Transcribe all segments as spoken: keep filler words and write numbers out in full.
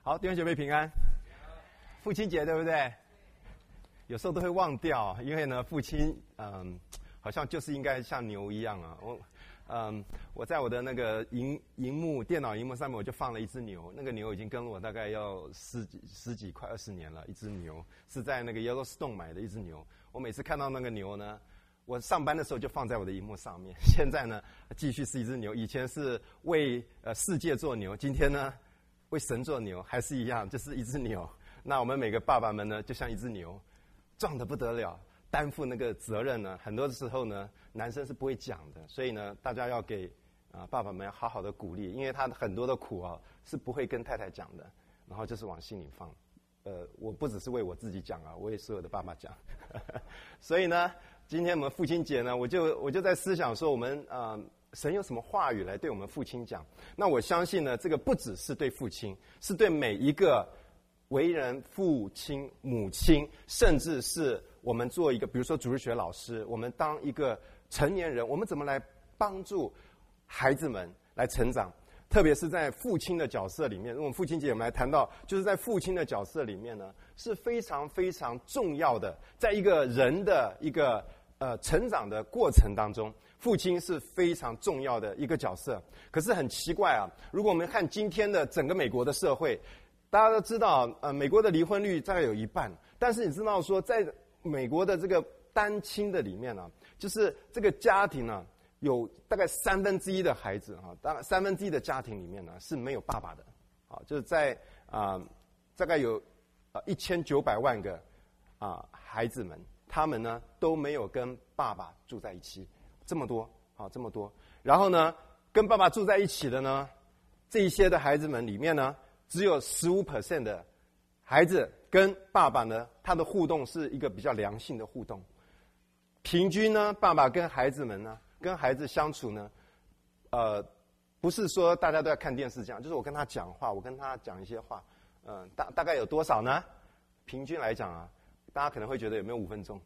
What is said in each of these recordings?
好，弟兄姐妹平安。父亲节对不对？有时候都会忘掉，因为呢，父亲嗯，好像就是应该像牛一样啊。我嗯，我在我的那个荧荧幕电脑荧幕上面，我就放了一只牛。那个牛已经跟了我大概要十几十几快二十年了。一只牛是在那个 Yellowstone 买的一只牛。我每次看到那个牛呢，我上班的时候就放在我的荧幕上面。现在呢，继续是一只牛。以前是为呃世界做牛，今天呢为神做牛，还是一样，就是一只牛。那我们每个爸爸们呢，就像一只牛，壮得不得了，担负那个责任呢。很多的时候呢，男生是不会讲的，所以呢，大家要给啊、呃、爸爸们好好的鼓励，因为他很多的苦啊是不会跟太太讲的，然后就是往心里放。呃，我不只是为我自己讲啊，我也是我的爸爸讲。所以呢，今天我们父亲节呢，我就我就在思想说，我们啊、呃，神有什么话语来对我们父亲讲？那我相信呢，这个不只是对父亲，是对每一个为人父亲、母亲，甚至是我们做一个，比如说主日学老师，我们当一个成年人，我们怎么来帮助孩子们来成长？特别是在父亲的角色里面，我们父亲节我们来谈到，就是在父亲的角色里面呢，是非常非常重要的，在一个人的一个呃成长的过程当中，父亲是非常重要的一个角色。可是很奇怪啊，如果我们看今天的整个美国的社会，大家都知道，呃，美国的离婚率大概有一半，但是你知道说，在美国的这个单亲的里面呢、啊，就是这个家庭呢、啊，有大概三分之一的孩子哈，当然三分之一的家庭里面呢是没有爸爸的，啊，就是在啊、呃，大概有啊一千九百万个啊、呃、孩子们，他们呢都没有跟爸爸住在一起，这么多啊这么多，然后呢跟爸爸住在一起的呢，这一些的孩子们里面呢，只有十五 percent 的孩子跟爸爸呢，他的互动是一个比较良性的互动，平均呢，爸爸跟孩子们呢。跟孩子相处呢，呃，不是说大家都要看电视这样，就是我跟他讲话，我跟他讲一些话，嗯、呃，大大概有多少呢？平均来讲啊，大家可能会觉得有没有五分钟？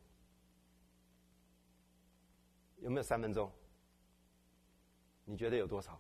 有没有三分钟？你觉得有多少？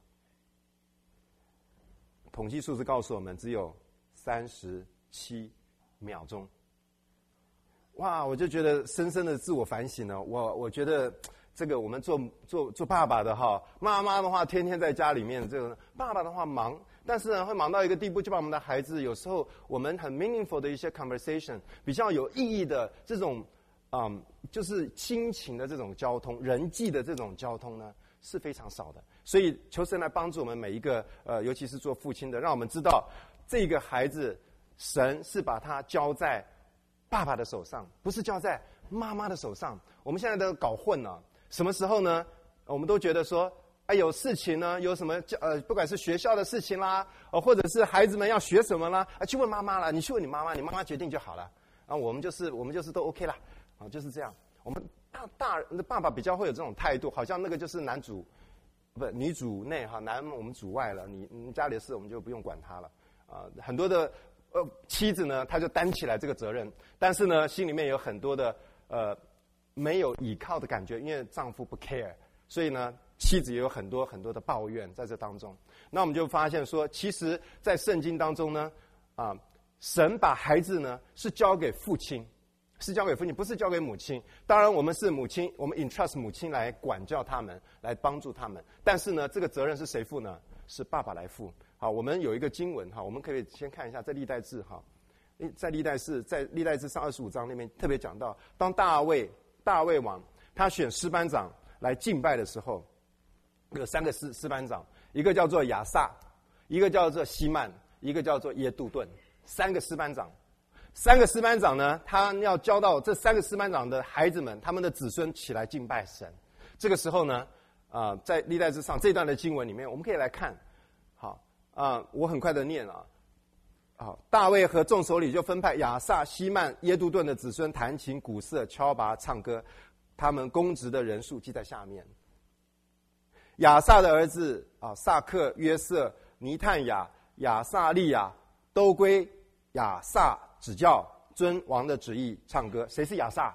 统计数字告诉我们，只有三十七秒钟。哇，我就觉得深深的自我反省呢，我我觉得。这个我们做做做爸爸的哈，妈妈的话天天在家里面，这个爸爸的话忙，但是呢会忙到一个地步，就把我们的孩子有时候我们很 meaningful 的一些 conversation， 比较有意义的这种，嗯，就是亲情的这种交通，人际的这种交通呢是非常少的。所以求神来帮助我们每一个，呃，尤其是做父亲的，让我们知道这个孩子，神是把他交在爸爸的手上，不是交在妈妈的手上。我们现在都搞混了。什么时候呢？我们都觉得说，哎，有事情呢，有什么呃，不管是学校的事情啦，呃，或者是孩子们要学什么啦，啊，去问妈妈啦，你去问你妈妈，你妈妈决定就好了。啊，我们就是我们就是都 OK 啦，啊，就是这样。我们大大人的爸爸比较会有这种态度，好像那个就是男主，不女主内哈，男我们主外了。你你家里的事我们就不用管他了。啊，很多的呃妻子呢，她就担起来这个责任，但是呢，心里面有很多的呃。没有依靠的感觉，因为丈夫不 care， 所以呢，妻子也有很多很多的抱怨在这当中。那我们就发现说，其实，在圣经当中呢，啊，神把孩子呢是交给父亲，是交给父亲，不是交给母亲。当然，我们是母亲，我们 entrust 母亲来管教他们，来帮助他们。但是呢，这个责任是谁负呢？是爸爸来负。好，我们有一个经文哈，我们可以先看一下，在历代志哈，在历代志，在历代志上二十五章那边特别讲到，当大卫。大卫王他选诗班长来敬拜的时候，有三个诗诗班长，一个叫做亚萨，一个叫做希曼，一个叫做耶杜顿，三个诗班长。三个诗班长呢，他要教到这三个诗班长的孩子们，他们的子孙起来敬拜神。这个时候呢，啊、呃，在历代之上这段的经文里面，我们可以来看。好啊、呃，我很快的念啊。好，大卫和众首领就分派亚萨、希曼、耶杜顿的子孙弹琴、鼓瑟、敲拔、唱歌，他们公职的人数记在下面。亚萨的儿子啊，萨克、约瑟、尼探雅、亚萨利亚都归亚萨指教，遵王的旨意唱歌。谁是亚萨？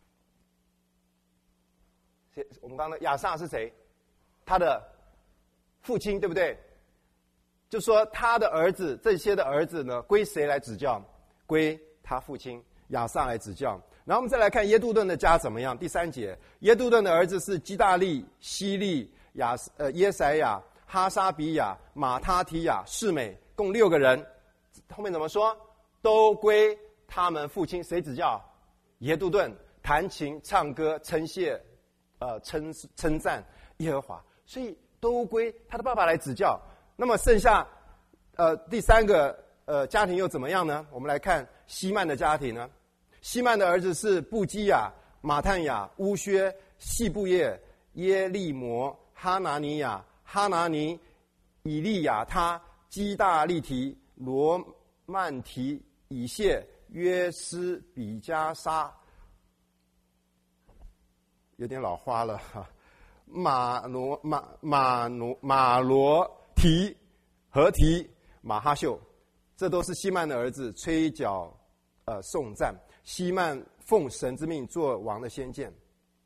谁？我们刚刚的亚萨是谁？他的父亲，对不对？ 就说他的儿子这些的儿子呢，归谁来指教？归他父亲亚撒来指教。然后我们再来看耶杜顿的家怎么样？第三节，耶杜顿的儿子是基大利、希利、亚呃耶塞亚、哈沙比亚、马他提亚、示美，共六个人。后面怎么说？都归他们父亲谁指教？耶杜顿弹琴、唱歌、称谢，呃称称赞耶和华，所以都归他的爸爸来指教。那么剩下呃第三个呃家庭又怎么样呢？我们来看希曼的家庭呢。希曼的儿子是布基亚、马探雅、乌薛、细布叶、耶利摩、哈拿尼亚、哈拿尼、以利亚他、基大利提、罗曼提、以谢、约斯、比加沙，有点老花了哈。马罗马马罗马罗提、何提、马哈秀，这都是希曼的儿子，吹角呃颂赞。希曼奉神之命做王的先见。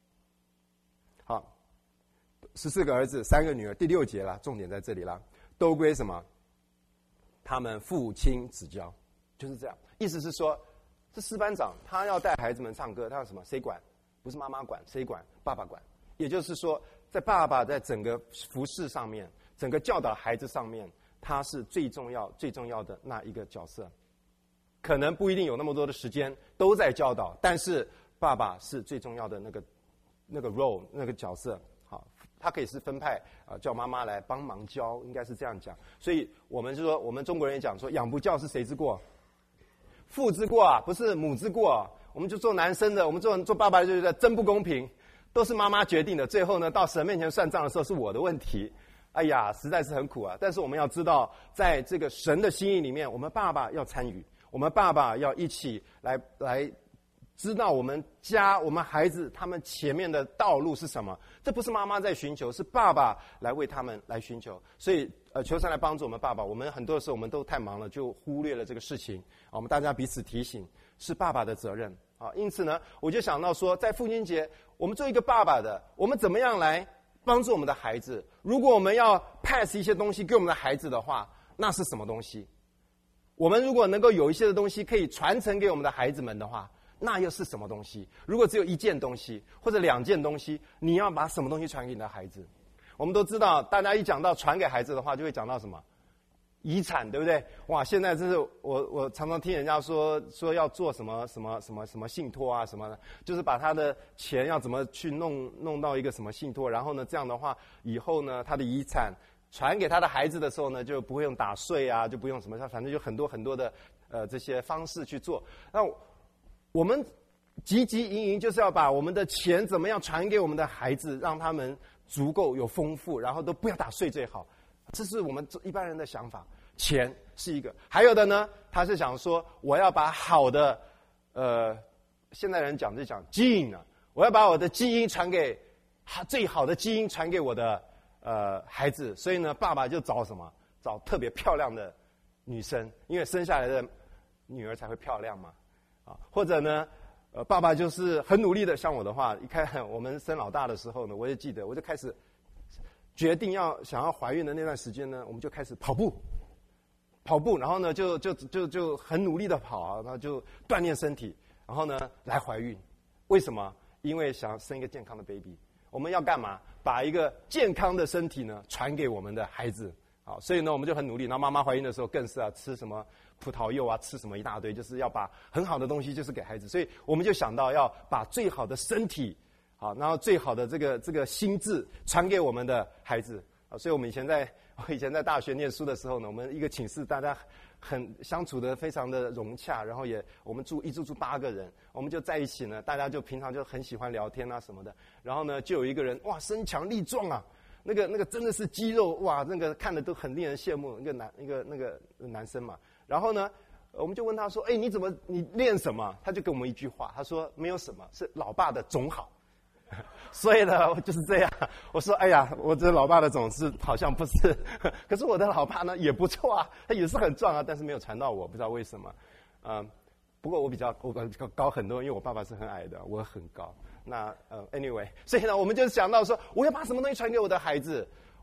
好，十四个儿子，三个女儿，第六节了，重点在这里了，都归什么？他们父亲指教，就是这样。意思是说，这司班长他要带孩子们唱歌，他要什么？谁管？不是妈妈管，谁管？爸爸管。也就是说，在爸爸在整个服事上面，整个教导孩子上面，他是最重要、最重要的那一个角色。可能不一定有那么多的时间都在教导，但是爸爸是最重要的那个那个 role 那个角色。好，他可以是分派啊、呃，叫妈妈来帮忙教，应该是这样讲。所以我们就说，我们中国人也讲说，养不教是谁之过？父之过啊，不是母之过啊。我们就做男生的，我们做做爸爸就觉得真不公平，都是妈妈决定的，最后呢，到神面前算账的时候是我的问题。哎呀，实在是很苦啊。但是我们要知道，在这个神的心意里面，我们爸爸要参与。我们爸爸要一起来来知道我们家我们孩子他们前面的道路是什么，这不是妈妈在寻求，是爸爸来为他们来寻求。所以呃，求神来帮助我们爸爸。我们很多时候我们都太忙了，就忽略了这个事情啊。我们大家彼此提醒，是爸爸的责任啊。因此呢，我就想到说，在父亲节，我们做一个爸爸的，我们怎么样来帮助我们的孩子？如果我们要 pass 一些东西给我们的孩子的话，那是什么东西？我们如果能够有一些的东西可以传承给我们的孩子们的话，那又是什么东西？如果只有一件东西或者两件东西，你要把什么东西传给你的孩子？我们都知道，大家一讲到传给孩子的话，就会讲到什么遗产，对不对？哇，现在这是我我常常听人家说说要做什么什么什么什么信托啊什么的，就是把他的钱要怎么去弄弄到一个什么信托，然后呢，这样的话以后呢，他的遗产传给他的孩子的时候呢，就不会用打税啊，就不用什么，反正就很多很多的呃这些方式去做。那我们汲汲营营就是要把我们的钱怎么样传给我们的孩子，让他们足够有丰富，然后都不要打税最好。这是我们一般人的想法。钱是一个，还有的呢，他是想说我要把好的，呃，现代人讲就讲基因啊，我要把我的基因传给最好的基因传给我的。呃，孩子，所以呢，爸爸就找什么？找特别漂亮的女生，因为生下来的女儿才会漂亮嘛，啊，或者呢，呃，爸爸就是很努力的，像我的话，一看我们生老大的时候呢，我也记得，我就开始决定要想要怀孕的那段时间呢，我们就开始跑步，跑步，然后呢，就就就就很努力的跑啊，然后就锻炼身体，然后呢，来怀孕。为什么？因为想生一个健康的 baby。我们要干嘛？把一个健康的身体呢传给我们的孩子。好，所以呢我们就很努力。然后妈妈怀孕的时候更是啊，吃什么葡萄柚啊，吃什么一大堆，就是要把很好的东西就是给孩子。所以我们就想到要把最好的身体，好，然后最好的这个这个心智传给我们的孩子。啊，所以我们以前在我以前在大学念书的时候呢，我们一个寝室大家很相处的非常的融洽，然后也我们住一住住八个人，我们就在一起呢，大家就平常就很喜欢聊天啊什么的。然后呢，就有一个人哇，身强力壮啊，那个那个真的是肌肉哇，那个看的都很令人羡慕。那个男那个那个男生嘛，然后呢，我们就问他说：“哎，你怎么你练什么？”他就给我们一句话，他说：“没有什么，是老爸的总好。”所以呢，就是这样。我说：“哎呀，我这老爸的种是好像不是，可是我的老爸呢也不错啊，他也是很壮啊，但是没有传到我，不知道为什么。嗯，不过我比较我比较高很多，因为我爸爸是很矮的，我很高。那呃 ，anyway， 所以呢，我们就想到说，我要把什么东西传给我的孩子？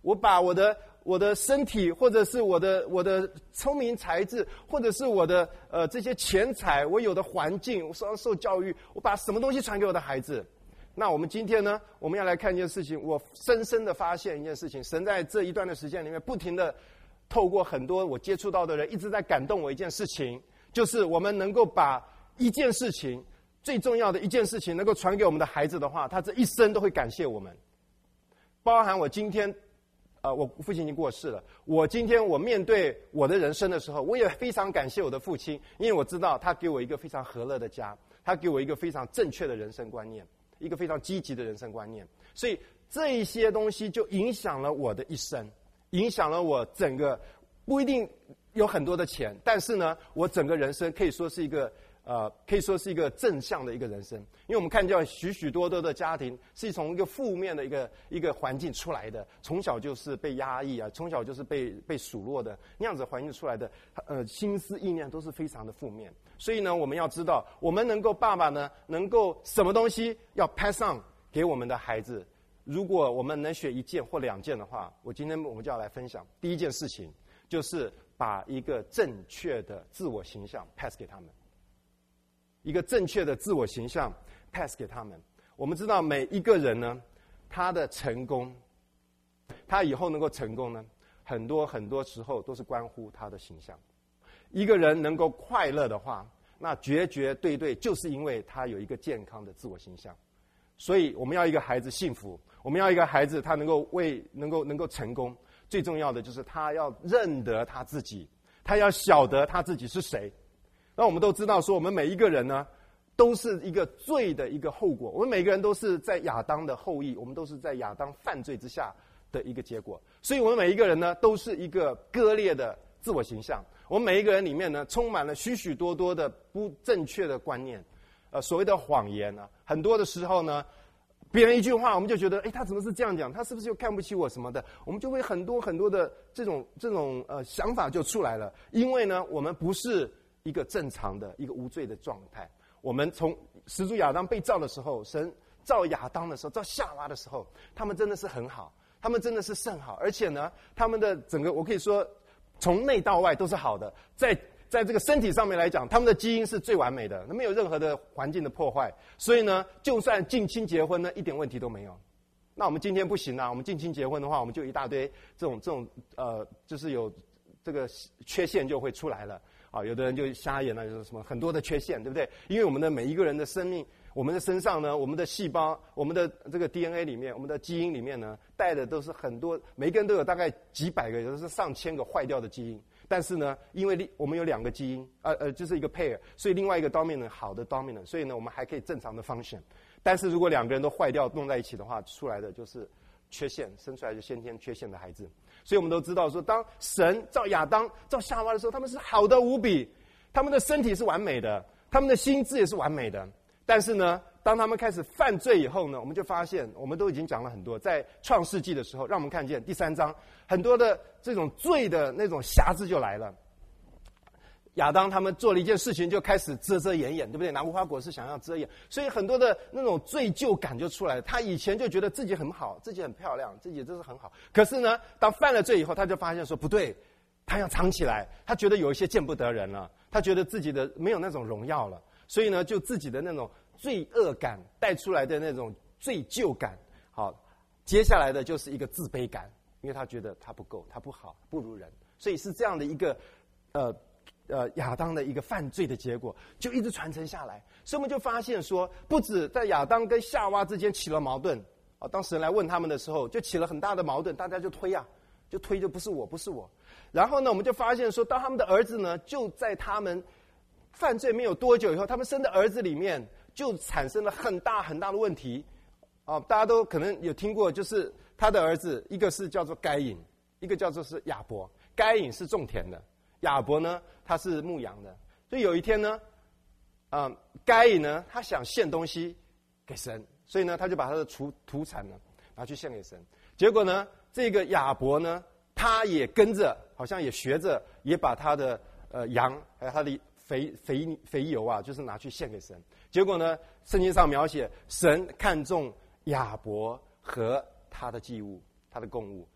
我把我的我的身体，或者是我的我的聪明才智，或者是我的呃这些钱财，我有的环境，我受受教育，我把什么东西传给我的孩子？那我们今天呢，我们要来看一件事情。我深深的发现一件事情，神在这一段的时间里面，不停的透过很多我接触到的人，一直在感动我一件事情，就是我们能够把一件事情，最重要的一件事情，能够传给我们的孩子的话，他这一生都会感谢我们。包含我今天，呃，我父亲已经过世了。我今天我面对我的人生的时候，我也非常感谢我的父亲，因为我知道他给我一个非常和乐的家，他给我一个非常正确的人生观念。一个非常积极的人生观念，所以这一些东西就影响了我的一生，影响了我整个，不一定有很多的钱，但是呢，我整个人生可以说是一个呃，可以说是一个正向的一个人生。因为我们看见许许多多的家庭是从一个负面的一个一个环境出来的，从小就是被压抑啊，从小就是被被数落的那样子环境出来的，呃，心思意念都是非常的负面。所以呢，我们要知道，我们能够爸爸呢，能够什么东西要 pass on 给我们的孩子。如果我们能选一件或两件的话，我今天我们就要来分享第一件事情，就是把一个正确的自我形象 pass 给他们。一个正确的自我形象 pass 给他们。我们知道每一个人呢，他的成功，他以后能够成功呢，很多很多时候都是关乎他的形象。一个人能够快乐的话，那绝绝对对就是因为他有一个健康的自我形象。所以我们要一个孩子幸福，我们要一个孩子他能够为能够能够成功，最重要的就是他要认得他自己，他要晓得他自己是谁。那我们都知道说，我们每一个人呢，都是一个罪的一个后果。我们每个人都是在亚当的后裔，我们都是在亚当犯罪之下的一个结果。所以我们每一个人呢，都是一个割裂的自我形象。我们每一个人里面呢，充满了许许多多的不正确的观念，呃，所谓的谎言啊。很多的时候呢，别人一句话，我们就觉得，哎，他怎么是这样讲？他是不是又看不起我什么的？我们就会很多很多的这种这种呃想法就出来了。因为呢，我们不是一个正常的一个无罪的状态。我们从始祖亚当被造的时候，神造亚当的时候，造夏娃的时候，他们真的是很好，他们真的是甚好，而且呢，他们的整个我可以说从内到外都是好的。在在这个身体上面来讲，他们的基因是最完美的，没有任何的环境的破坏。所以呢，就算近亲结婚呢，一点问题都没有。那我们今天不行啊，我们近亲结婚的话，我们就一大堆这种这种呃，就是有这个缺陷就会出来了。啊，有的人就瞎眼了，就是什么很多的缺陷，对不对？因为我们的每一个人的生命，我们的身上呢，我们的细胞，我们的这个 D N A 里面，我们的基因里面呢，带的都是很多，每一个人都有大概几百个，有的是上千个坏掉的基因。但是呢，因为我们有两个基因，呃呃，就是一个 pair， 所以另外一个 dominant 好的 dominant， 所以呢，我们还可以正常的 function。但是如果两个人都坏掉弄在一起的话，出来的就是缺陷，生出来就先天缺陷的孩子。所以我们都知道说，当神造亚当、造夏娃的时候，他们是好的无比，他们的身体是完美的，他们的心智也是完美的。但是呢，当他们开始犯罪以后呢，我们就发现，我们都已经讲了很多，在创世纪的时候，让我们看见第三章很多的这种罪的那种瑕疵就来了。亚当他们做了一件事情，就开始遮遮掩掩，对不对？拿无花果是想要遮掩，所以很多的那种罪疚感就出来了。他以前就觉得自己很好，自己很漂亮，自己真是很好。可是呢，当犯了罪以后，他就发现说不对，他要藏起来，他觉得有一些见不得人了，他觉得自己的没有那种荣耀了，所以呢，就自己的那种罪恶感带出来的那种罪疚感，好，接下来的就是一个自卑感，因为他觉得他不够，他不好，不如人，所以是这样的一个呃。呃，亚当的一个犯罪的结果，就一直传承下来。所以我们就发现说，不止在亚当跟夏娃之间起了矛盾，啊，当神来问他们的时候，就起了很大的矛盾，大家就推啊，就推就不是我，不是我。然后呢，我们就发现说，当他们的儿子呢，就在他们犯罪没有多久以后，他们生的儿子里面就产生了很大很大的问题。啊，大家都可能有听过，就是他的儿子，一个是叫做该隐，一个叫做是亚伯。该隐是种田的。亚伯呢，他是牧羊的，所以有一天呢，啊、呃，该隐呢，他想献东西给神，所以呢，他就把他的土土产呢拿去献给神。结果呢，这个亚伯呢，他也跟着，好像也学着，也把他的呃羊还有他的肥肥肥油啊，就是拿去献给神。结果呢，圣经上描写，神看重亚伯和他的祭物，他的供物。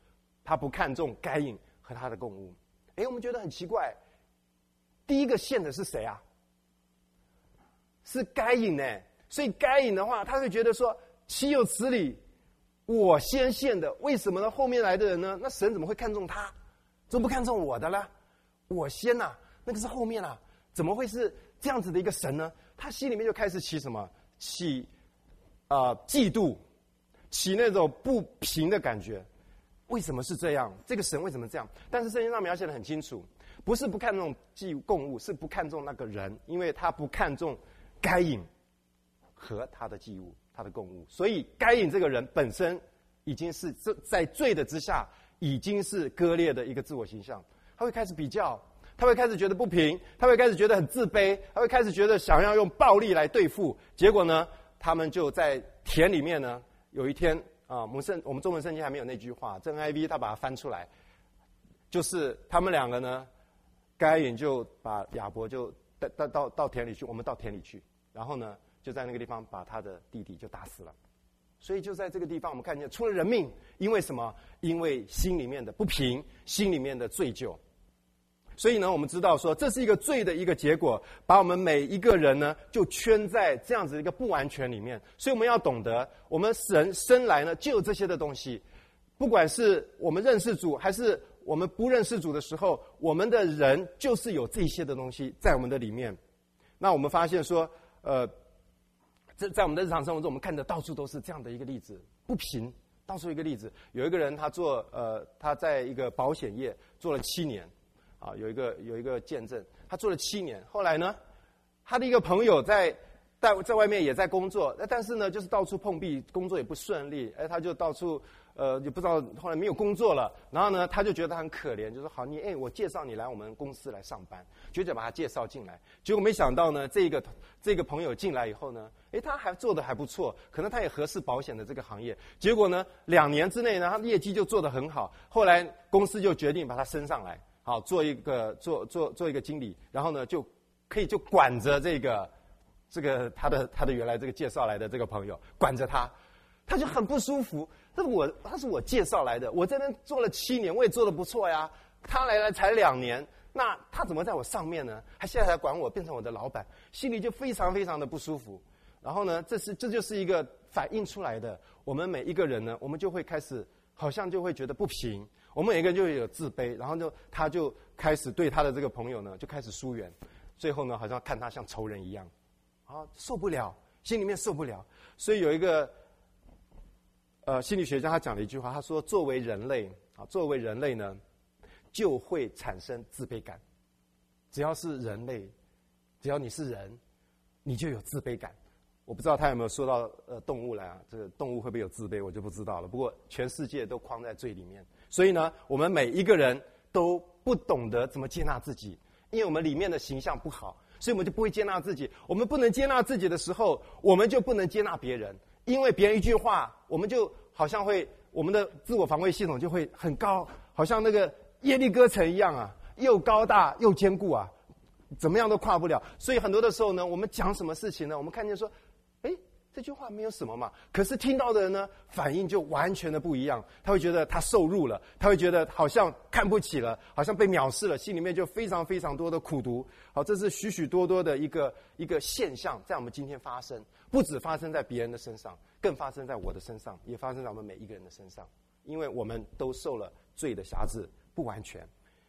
他不看重该隐和他的供物。哎，我们觉得很奇怪，第一个献的是谁啊？是该隐呢。所以该隐的话，他会觉得说，岂有此理，我先献的，为什么呢？后面来的人呢？那神怎么会看重他？怎么不看重我的呢？我先呐、啊，那个是后面啊，怎么会是这样子的一个神呢？他心里面就开始起什么？起呃嫉妒，起那种不平的感觉。为什么是这样？这个神为什么这样？但是圣经上描写得很清楚，不是不看重祭供物，是不看重那个人，因为他不看重该隐和他的祭物、他的供物，所以该隐这个人本身已经是在罪的之下，已经是割裂的一个自我形象。他会开始比较，他会开始觉得不平，他会开始觉得很自卑，他会开始觉得想要用暴力来对付。结果呢，他们就在田里面呢，有一天啊，我们圣我们中文圣经还没有那句话，这 N I V 他把它翻出来，就是他们两个呢，该隐就把亚伯就到到到到田里去，我们到田里去，然后呢，就在那个地方把他的弟弟就打死了。所以就在这个地方，我们看见出了人命，因为什么？因为心里面的不平，心里面的罪疚。所以呢，我们知道说，这是一个罪的一个结果，把我们每一个人呢，就圈在这样子一个不完全里面。所以我们要懂得，我们人生来呢，就有这些的东西。不管是我们认识主，还是我们不认识主的时候，我们的人就是有这些的东西在我们的里面。那我们发现说，呃，这在我们的日常生活中，我们看的到处都是这样的一个例子，不平，到处一个例子。有一个人，他做呃，他在一个保险业做了七年。啊，有一个有一个见证，他做了七年。后来呢，他的一个朋友在在在外面也在工作，但是呢，就是到处碰壁，工作也不顺利。哎，他就到处呃，也不知道后来没有工作了。然后呢，他就觉得他很可怜，就说：“好，你哎，我介绍你来我们公司来上班。”就就把他介绍进来。结果没想到呢，这个这个朋友进来以后呢，哎，他还做得还不错，可能他也合适保险的这个行业。结果呢，两年之内呢，他的业绩就做得很好。后来公司就决定把他升上来。好，做一个做做做一个经理，然后呢，就可以就管着这个这个他的他的原来这个介绍来的这个朋友，管着他，他就很不舒服。这我他是我介绍来的，我这边做了七年，我也做得不错呀。他来了才两年，那他怎么在我上面呢？还现在还管我，变成我的老板，心里就非常非常的不舒服。然后呢，这是这就是一个反映出来的，我们每一个人呢，我们就会开始好像就会觉得不平。我们每个人就有自卑，然后就他就开始对他的这个朋友呢，就开始疏远，最后呢，好像看他像仇人一样，啊，受不了，心里面受不了。所以有一个呃心理学家他讲了一句话，他说：作为人类啊，作为人类呢，就会产生自卑感。只要是人类，只要你是人，你就有自卑感。我不知道他有没有说到呃动物来啊，这个动物会不会有自卑，我就不知道了。不过全世界都框在罪里面。所以呢，我们每一个人都不懂得怎么接纳自己，因为我们里面的形象不好，所以我们就不会接纳自己。我们不能接纳自己的时候，我们就不能接纳别人，因为别人一句话，我们就好像会我们的自我防卫系统就会很高，好像那个耶利哥城一样啊，又高大又坚固啊，怎么样都跨不了。所以很多的时候呢，我们讲什么事情呢？我们看见说，哎，这句话没有什么嘛，可是听到的人呢，反应就完全的不一样。他会觉得他受辱了，他会觉得好像看不起了，好像被藐视了，心里面就非常非常多的苦毒。好，这是许许多多的一个一个现象，在我们今天发生，不只发生在别人的身上，更发生在我的身上，也发生在我们每一个人的身上，因为我们都受了罪的辖制，不完全。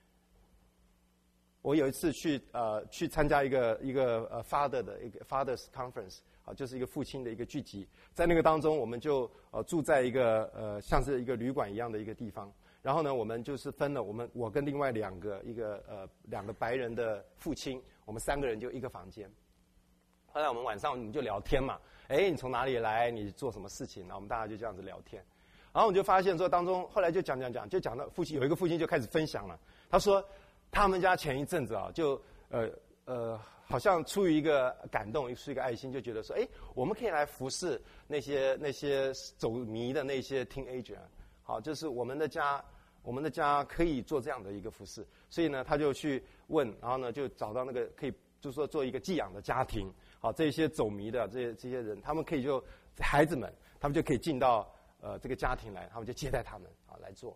我有一次去呃去参加一个一个呃 father 的一个 fathers conference 啊，就是一个父亲的一个聚集，在那个当中，我们就呃住在一个呃像是一个旅馆一样的一个地方。然后呢，我们就是分了我们我跟另外两个一个呃两个白人的父亲，我们三个人就一个房间。后来我们晚上我们就聊天嘛，哎，你从哪里来？你做什么事情？然后我们大家就这样子聊天。然后我就发现说，当中后来就讲讲讲，就讲到父亲有一个父亲就开始分享了，他说。他们家前一阵子啊，就呃呃，好像出于一个感动，出于一个爱心，就觉得说，哎，我们可以来服侍那些那些走迷的那些 teenager， 好，就是我们的家，我们的家可以做这样的一个服侍。所以呢，他就去问，然后呢，就找到那个可以，就是说做一个寄养的家庭，好，这些走迷的这些这些人，他们可以就孩子们，他们就可以进到呃这个家庭来，他们就接待他们啊来做。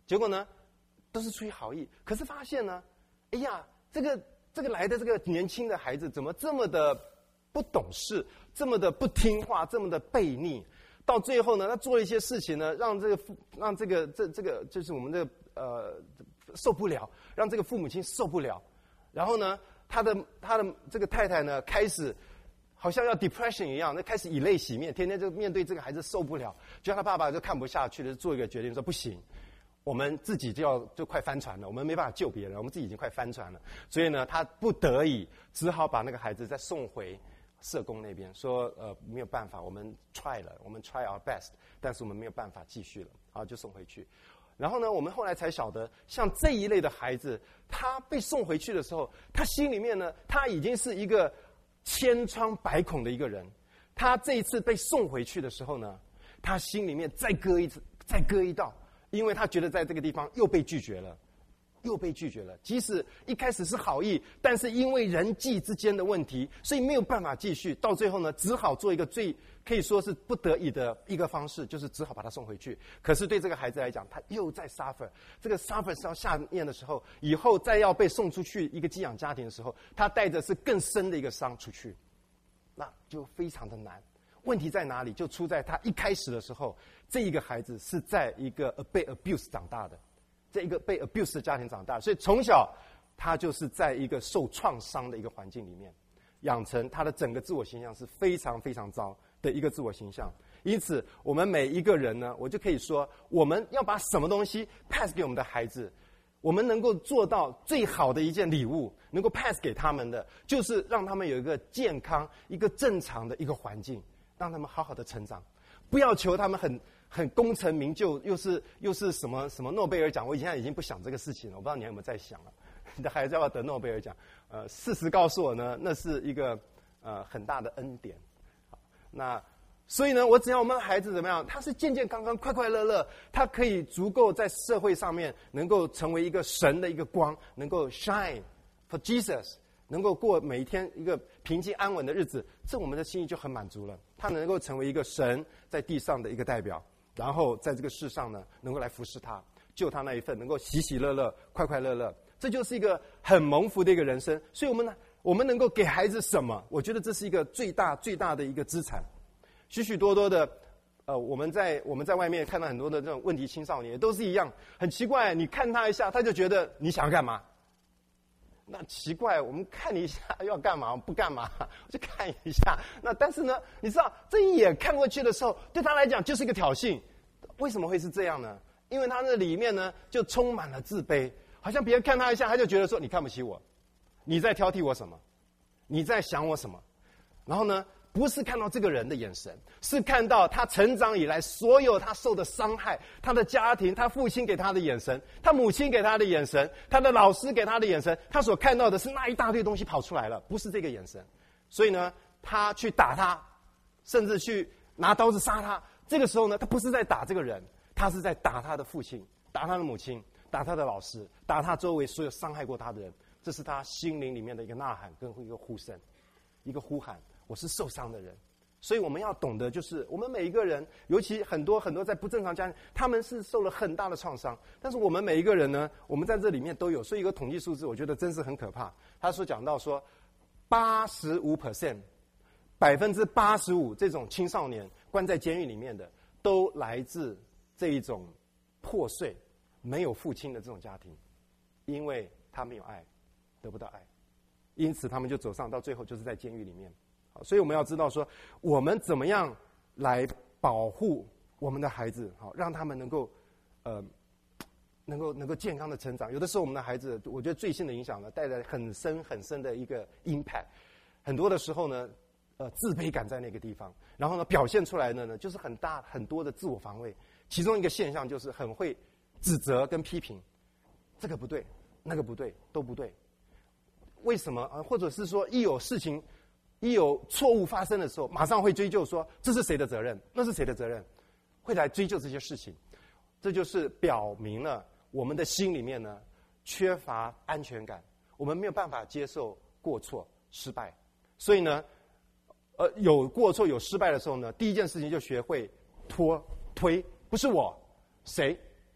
结果呢，都是出于好意，可是发现呢，哎呀，这个这个来的这个年轻的孩子怎么这么的不懂事，这么的不听话，这么的悖逆，到最后呢，他做了一些事情呢，让这个父让这个这这个就是我们这个呃受不了，让这个父母亲受不了，然后呢，他的他的这个太太呢，开始好像要 depression 一样，那开始以泪洗面，天天就面对这个孩子受不了，就他爸爸就看不下去了，就做一个决定说不行，我们自己就要就快翻船了，我们没办法救别人，我们自己已经快翻船了，所以呢，他不得已只好把那个孩子再送回社工那边，说呃没有办法，我们 try 了，我们 try our best， 但是我们没有办法继续了，啊就送回去。然后呢，我们后来才晓得，像这一类的孩子，他被送回去的时候，他心里面呢，他已经是一个千疮百孔的一个人。他这一次被送回去的时候呢，他心里面再割一次，再割一道，因为他觉得在这个地方又被拒绝了，又被拒绝了。即使一开始是好意，但是因为人际之间的问题，所以没有办法继续。到最后呢，只好做一个最可以说是不得已的一个方式，就是只好把他送回去。可是对这个孩子来讲，他又在 suffer， 这个 suffer 是要下面的时候，以后再要被送出去一个寄养家庭的时候，他带着是更深的一个伤出去，那就非常的难。问题在哪里？就出在他一开始的时候，这一个孩子是在一个被 abuse 长大的，在一个被 abuse 的家庭长大，所以从小他就是在一个受创伤的一个环境里面，养成他的整个自我形象是非常非常糟的一个自我形象。因此，我们每一个人呢，我就可以说，我们要把什么东西 pass 给我们的孩子，我们能够做到最好的一件礼物，能够 pass 给他们的，就是让他们有一个健康、一个正常的一个环境，让他们好好的成长。不要求他们很很功成名就，又是又是什么什么诺贝尔奖。我现在已经不想这个事情了，我不知道你有没有在想了。你的孩子要不要得诺贝尔奖？呃，事实告诉我呢，那是一个呃很大的恩典。那所以呢，我只要我们的孩子怎么样，他是健健康康、快快乐乐，他可以足够在社会上面能够成为一个神的一个光，能够 shine for Jesus， 能够过每一天一个平静安稳的日子，这我们的心意就很满足了。他能够成为一个神在地上的一个代表，然后在这个世上呢，能够来服侍他，救他那一份，能够喜喜乐乐、快快乐乐，这就是一个很蒙福的一个人生。所以我们呢，我们能够给孩子什么？我觉得这是一个最大最大的一个资产。许许多多的，呃，我们在我们在外面看到很多的这种问题青少年，都是一样，很奇怪。你看他一下，他就觉得你想要干嘛？那奇怪，我们看你一下要干嘛？不干嘛，就看一下。那但是呢，你知道这一眼看过去的时候，对他来讲就是一个挑衅。为什么会是这样呢？因为他那里面呢就充满了自卑，好像别人看他一下，他就觉得说你看不起我，你在挑剔我什么？你在想我什么？然后呢？不是看到这个人的眼神，是看到他成长以来所有他受的伤害，他的家庭，他父亲给他的眼神，他母亲给他的眼神，他的老师给他的眼神，他所看到的是那一大堆东西跑出来了，不是这个眼神。所以呢，他去打他，甚至去拿刀子杀他。这个时候呢，他不是在打这个人，他是在打他的父亲，打他的母亲，打他的老师，打他周围所有伤害过他的人。这是他心灵里面的一个呐喊跟一个呼声，一个呼喊。我是受伤的人，所以我们要懂得，就是我们每一个人，尤其很多很多在不正常家庭，他们是受了很大的创伤。但是我们每一个人呢，我们在这里面都有。所以一个统计数字，我觉得真是很可怕。他说讲到说，八十五 percent， 百分之八十五这种青少年关在监狱里面的，都来自这一种破碎、没有父亲的这种家庭，因为他没有爱，得不到爱。因此他们就走上到最后就是在监狱里面。所以我们要知道说，我们怎么样来保护我们的孩子，好让他们能够呃能够能够健康的成长。有的时候我们的孩子，我觉得最新的影响呢，带来很深很深的一个 impact。很多的时候呢，呃自卑感在那个地方，然后呢表现出来的呢就是很大很多的自我防卫。其中一个现象就是很会指责跟批评，这个不对，那个不对，都不对。为什么啊？或者是说一有事情。一有错误发生的时候，马上会追究说这是谁的责任，那是谁的责任，会来追究这些事情。这就是表明了我们的心里面呢缺乏安全感，我们没有办法接受过错、失败。所以呢，呃，有过错、有失败的时候呢，第一件事情就学会拖推，不是我，谁？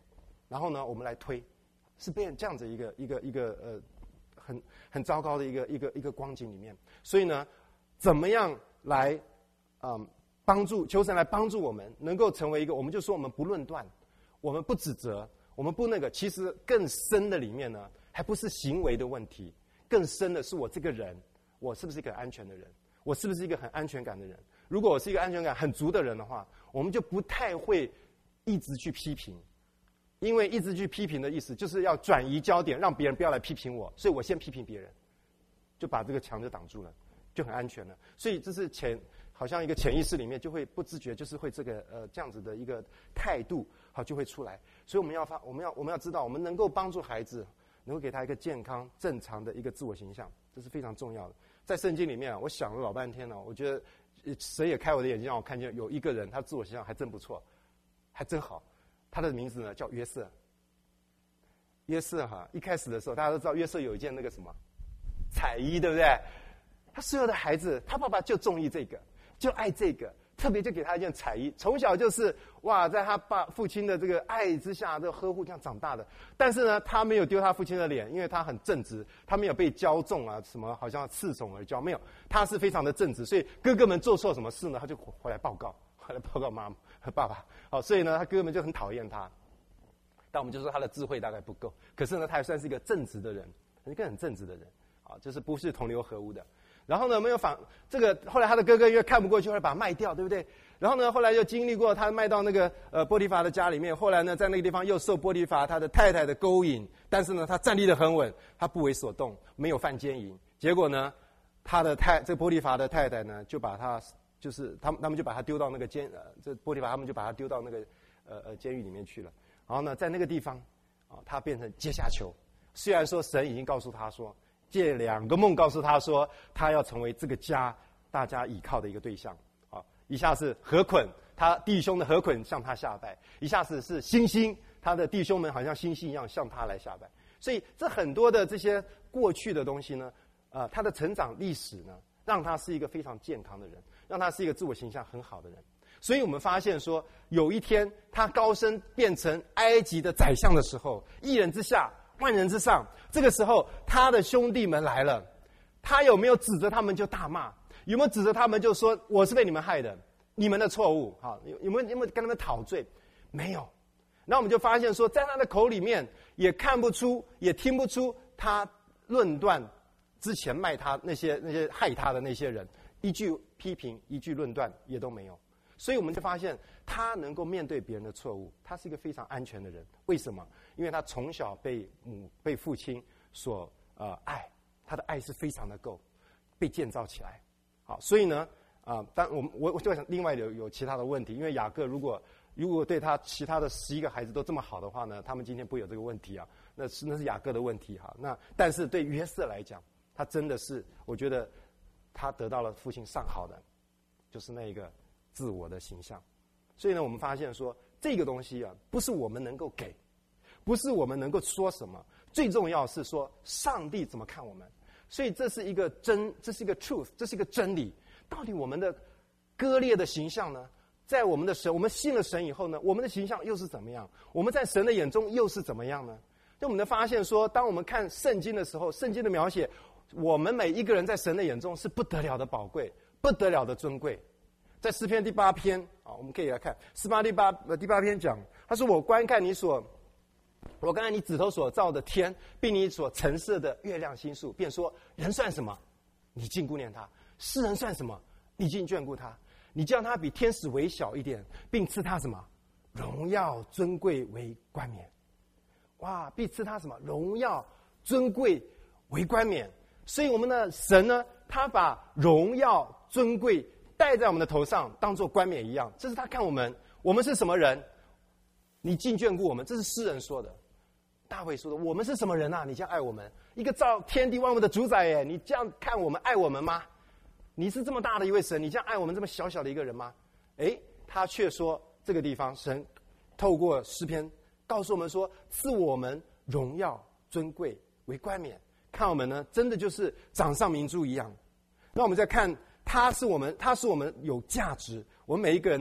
然后呢，我们来推，是变这样子一个一个一个呃，很很糟糕的一个一个一个光景里面。所以呢，怎么样来嗯帮助求神来帮助我们，能够成为一个，我们就说我们不论断，我们不指责，我们不那个，其实更深的里面呢，还不是行为的问题，更深的是我这个人，我是不是一个安全的人？我是不是一个很安全感的人？如果我是一个安全感很足的人的话，我们就不太会一直去批评，因为一直去批评的意思就是要转移焦点，让别人不要来批评我，所以我先批评别人，就把这个墙就挡住了，就很安全了。所以这是潜，好像一个潜意识里面就会不自觉，就是会这个呃这样子的一个态度，好就会出来。所以我们要发，我们要我们要知道，我们能够帮助孩子，能够给他一个健康正常的一个自我形象，这是非常重要的。在圣经里面啊，我想了老半天了，我觉得神也开我的眼睛，让我看见有一个人，他自我形象还真不错，还真好。他的名字呢叫约瑟。约瑟哈，一开始的时候大家都知道，约瑟有一件那个什么彩衣，对不对？他所有的孩子，他爸爸就中意这个，就爱这个，特别就给他一件彩衣。从小就是哇，在他爸父亲的这个爱之下，这个呵护这样长大的。但是呢，他没有丢他父亲的脸，因为他很正直，他没有被骄纵啊，什么好像恃宠而骄，没有，他是非常的正直。所以哥哥们做错什么事呢，他就回来报告，回来报告妈妈和爸爸。好，所以呢，他哥哥们就很讨厌他。但我们就说他的智慧大概不够，可是呢，他还算是一个正直的人，一个很正直的人，啊，就是不是同流合污的。然后呢，没有反这个，后来他的哥哥因为看不过去，后来把他卖掉，对不对？然后呢，后来又经历过他卖到那个呃波提乏的家里面，后来呢，在那个地方又受波提乏他的太太的勾引，但是呢，他站立得很稳，他不为所动，没有犯奸淫。结果呢，他的太这个波提乏的太太呢，就把他就是他们他们就把他丢到那个监呃这波提乏他们就把他丢到那个呃呃监狱里面去了。然后呢，在那个地方啊，他变成阶下囚。虽然说神已经告诉他说，借两个梦告诉他说，他要成为这个家大家倚靠的一个对象。啊，一下是河捆，他弟兄的河捆向他下拜；一下子是星星，他的弟兄们好像星星一样向他来下拜。所以这很多的这些过去的东西呢，呃，他的成长历史呢，让他是一个非常健康的人，让他是一个自我形象很好的人。所以我们发现说，有一天他高升变成埃及的宰相的时候，一人之下，万人之上。这个时候，他的兄弟们来了，他有没有指责他们就大骂？有没有指责他们就说我是被你们害的，你们的错误？好，有有没有有没有跟他们讨罪？没有。那我们就发现说，在他的口里面也看不出，也听不出他论断之前卖他那些那些害他的那些人，一句批评，一句论断也都没有。所以我们就发现，他能够面对别人的错误，他是一个非常安全的人。为什么？因为他从小被母、被父亲所呃爱，他的爱是非常的够，被建造起来。好，所以呢，啊、呃，当我们我我就想，另外有有其他的问题，因为雅各如果如果对他其他的十一个孩子都这么好的话呢，他们今天不会有这个问题啊，那是那是雅各的问题哈。那但是对约瑟来讲，他真的是，我觉得他得到了父亲上好的，就是那一个自我的形象。所以呢，我们发现说，这个东西啊，不是我们能够给，不是我们能够说什么，最重要是说上帝怎么看我们。所以这是一个真，这是一个 truth， 这是一个真理。到底我们的割裂的形象呢，在我们的神，我们信了神以后呢，我们的形象又是怎么样？我们在神的眼中又是怎么样呢？就我们的发现说，当我们看圣经的时候，圣经的描写，我们每一个人在神的眼中是不得了的宝贵，不得了的尊贵。在诗篇第八篇啊，我们可以来看诗八第八呃第八篇讲，他说：“我观看你所，我观看你指头所造的天，并你所陈设的月亮星宿，便说人算什么？你竟顾念他；世人算什么？你竟眷顾他。你将他比天使为小一点，并赐他什么？荣耀尊贵为冠冕。哇，并赐他什么？荣耀尊贵为冠冕。所以我们的神呢，他把荣耀尊贵戴在我们的头上，当作冠冕一样。这是他看我们，我们是什么人？你竟眷顾我们，这是诗人说的。大卫说的，我们是什么人啊？你这样爱我们，一个造天地万物的主宰耶，你这样看我们，爱我们吗？你是这么大的一位神，你这样爱我们这么小小的一个人吗？诶，他却说这个地方神透过诗篇告诉我们说，赐我们荣耀尊贵为冠冕，看我们呢，真的就是掌上明珠一样。那我们再看，他是我们，他是我们有价值，我们每一个人呢，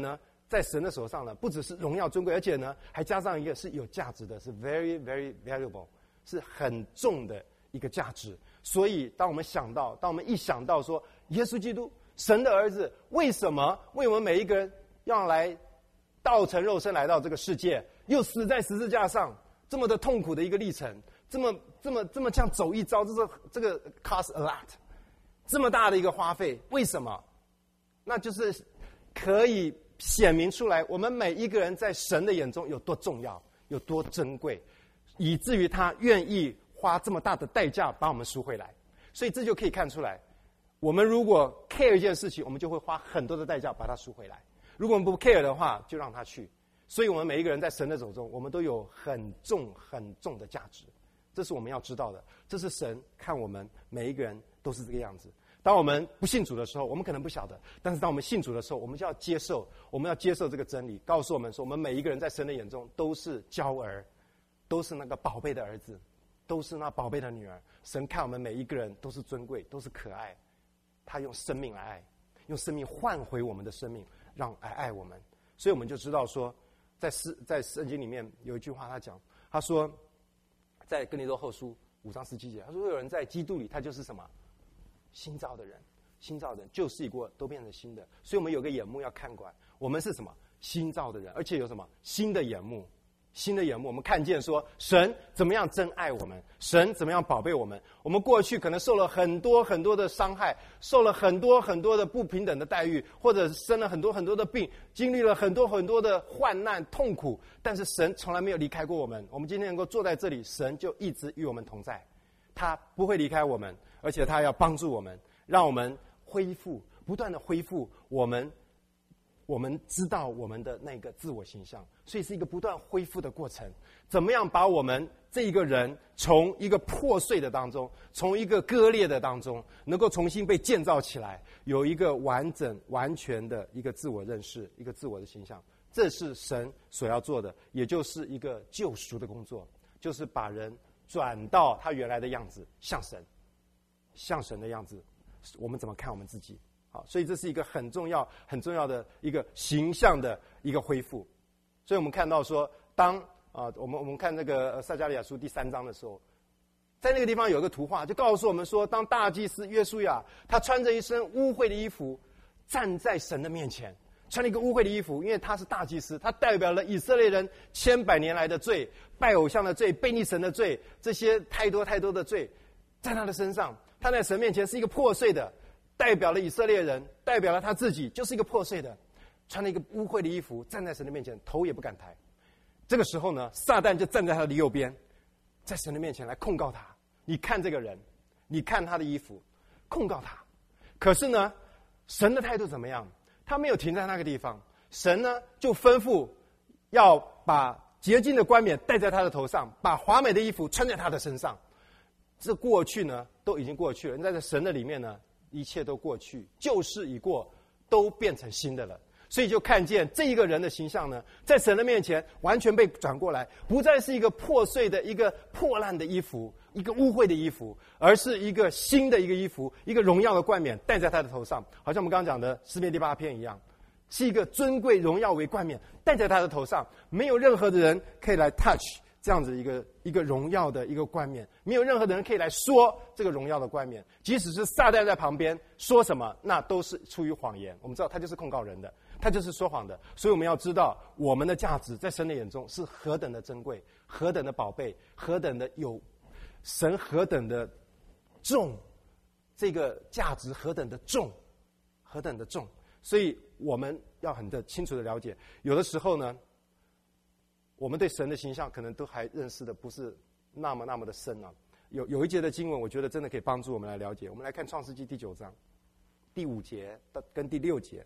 在神的手上呢，不只是荣耀尊贵，而且呢，还加上一个是有价值的，是 very very valuable， 是很重的一个价值。所以，当我们想到，当我们一想到说，耶稣基督，神的儿子，为什么为我们每一个人要来道成肉身来到这个世界，又死在十字架上，这么的痛苦的一个历程，这么这么这么这样走一遭，这是这个 cost a lot， 这么大的一个花费，为什么？那就是可以显明出来，我们每一个人在神的眼中有多重要，有多珍贵，以至于他愿意花这么大的代价把我们赎回来。所以这就可以看出来，我们如果 care 一件事情，我们就会花很多的代价把它赎回来。如果我们不 care 的话，就让他去。所以我们每一个人在神的手中，我们都有很重很重的价值，这是我们要知道的。这是神看我们每一个人都是这个样子。当我们不信主的时候，我们可能不晓得，但是当我们信主的时候，我们就要接受，我们要接受这个真理，告诉我们说，我们每一个人在神的眼中都是娇儿，都是那个宝贝的儿子，都是那宝贝的女儿。神看我们每一个人都是尊贵，都是可爱，他用生命来爱，用生命换回我们的生命，让来爱我们。所以我们就知道说，在诗在圣经里面有一句话，他讲，他说，在哥林多后书五章十七节，他说有人在基督里，他就是什么？新造的人，新造的人，旧事已过，都变成新的。所以我们有个眼目要看管，我们是什么？新造的人，而且有什么？新的眼目，新的眼目，我们看见说，神怎么样真爱我们，神怎么样宝贝我们。我们过去可能受了很多很多的伤害，受了很多很多的不平等的待遇，或者生了很多很多的病，经历了很多很多的患难痛苦，但是神从来没有离开过我们。我们今天能够坐在这里，神就一直与我们同在，他不会离开我们，而且他要帮助我们，让我们恢复，不断的恢复我们我们知道我们的那个自我形象，所以是一个不断恢复的过程。怎么样把我们这一个人从一个破碎的当中，从一个割裂的当中，能够重新被建造起来，有一个完整完全的一个自我认识，一个自我的形象。这是神所要做的，也就是一个救赎的工作，就是把人转到他原来的样子，像神，像神的样子。我们怎么看我们自己？好，所以这是一个很重要、很重要的一个形象的一个恢复。所以我们看到说，当啊、呃，我们我们看那个撒迦利亚书第三章的时候，在那个地方有一个图画，就告诉我们说，当大祭司约书亚他穿着一身污秽的衣服，站在神的面前，穿了一个污秽的衣服，因为他是大祭司，他代表了以色列人千百年来的罪，拜偶像的罪，悖逆神的罪，这些太多太多的罪，在他的身上，他在神面前是一个破碎的。代表了以色列人，代表了他自己，就是一个破碎的，穿了一个污秽的衣服，站在神的面前，头也不敢抬。这个时候呢，撒旦就站在他的右边，在神的面前来控告他。你看这个人，你看他的衣服，控告他。可是呢，神的态度怎么样？他没有停在那个地方，神呢就吩咐要把洁净的冠冕戴在他的头上，把华美的衣服穿在他的身上。这过去呢，都已经过去了。在这神的里面呢，一切都过去，旧事已过，都变成新的了。所以就看见这一个人的形象呢，在神的面前完全被转过来，不再是一个破碎的、一个破烂的衣服，一个污秽的衣服，而是一个新的一个衣服，一个荣耀的冠冕戴在他的头上，好像我们刚刚讲的诗篇第八篇一样，是一个尊贵荣耀为冠冕戴在他的头上，没有任何的人可以来 touch。这样子一个一个荣耀的一个冠冕，没有任何的人可以来说这个荣耀的冠冕，即使是撒旦在旁边说什么，那都是出于谎言。我们知道他就是控告人的，他就是说谎的。所以我们要知道，我们的价值在神的眼中是何等的珍贵，何等的宝贝，何等的有神何等的重，这个价值何等的重，何等的重。所以我们要很的清楚的了解，有的时候呢，我们对神的形象可能都还认识的不是那么那么的深啊。有有一节的经文，我觉得真的可以帮助我们来了解。我们来看创世纪第九章第五节跟第六节。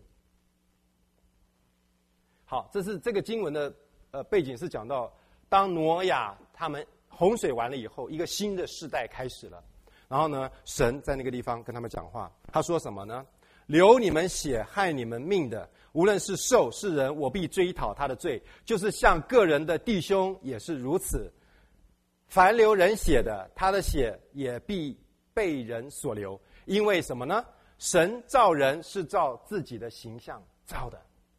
好，这是这个经文的呃背景是讲到，当挪亚他们洪水完了以后，一个新的世代开始了。然后呢，神在那个地方跟他们讲话，他说什么呢？流你们血害你们命的，无论是兽是人，我必追讨他的罪，就是像个人的弟兄也是如此。凡流人血的，他的血也必被人所流。因为什么呢？神造人是照自己的形象造的，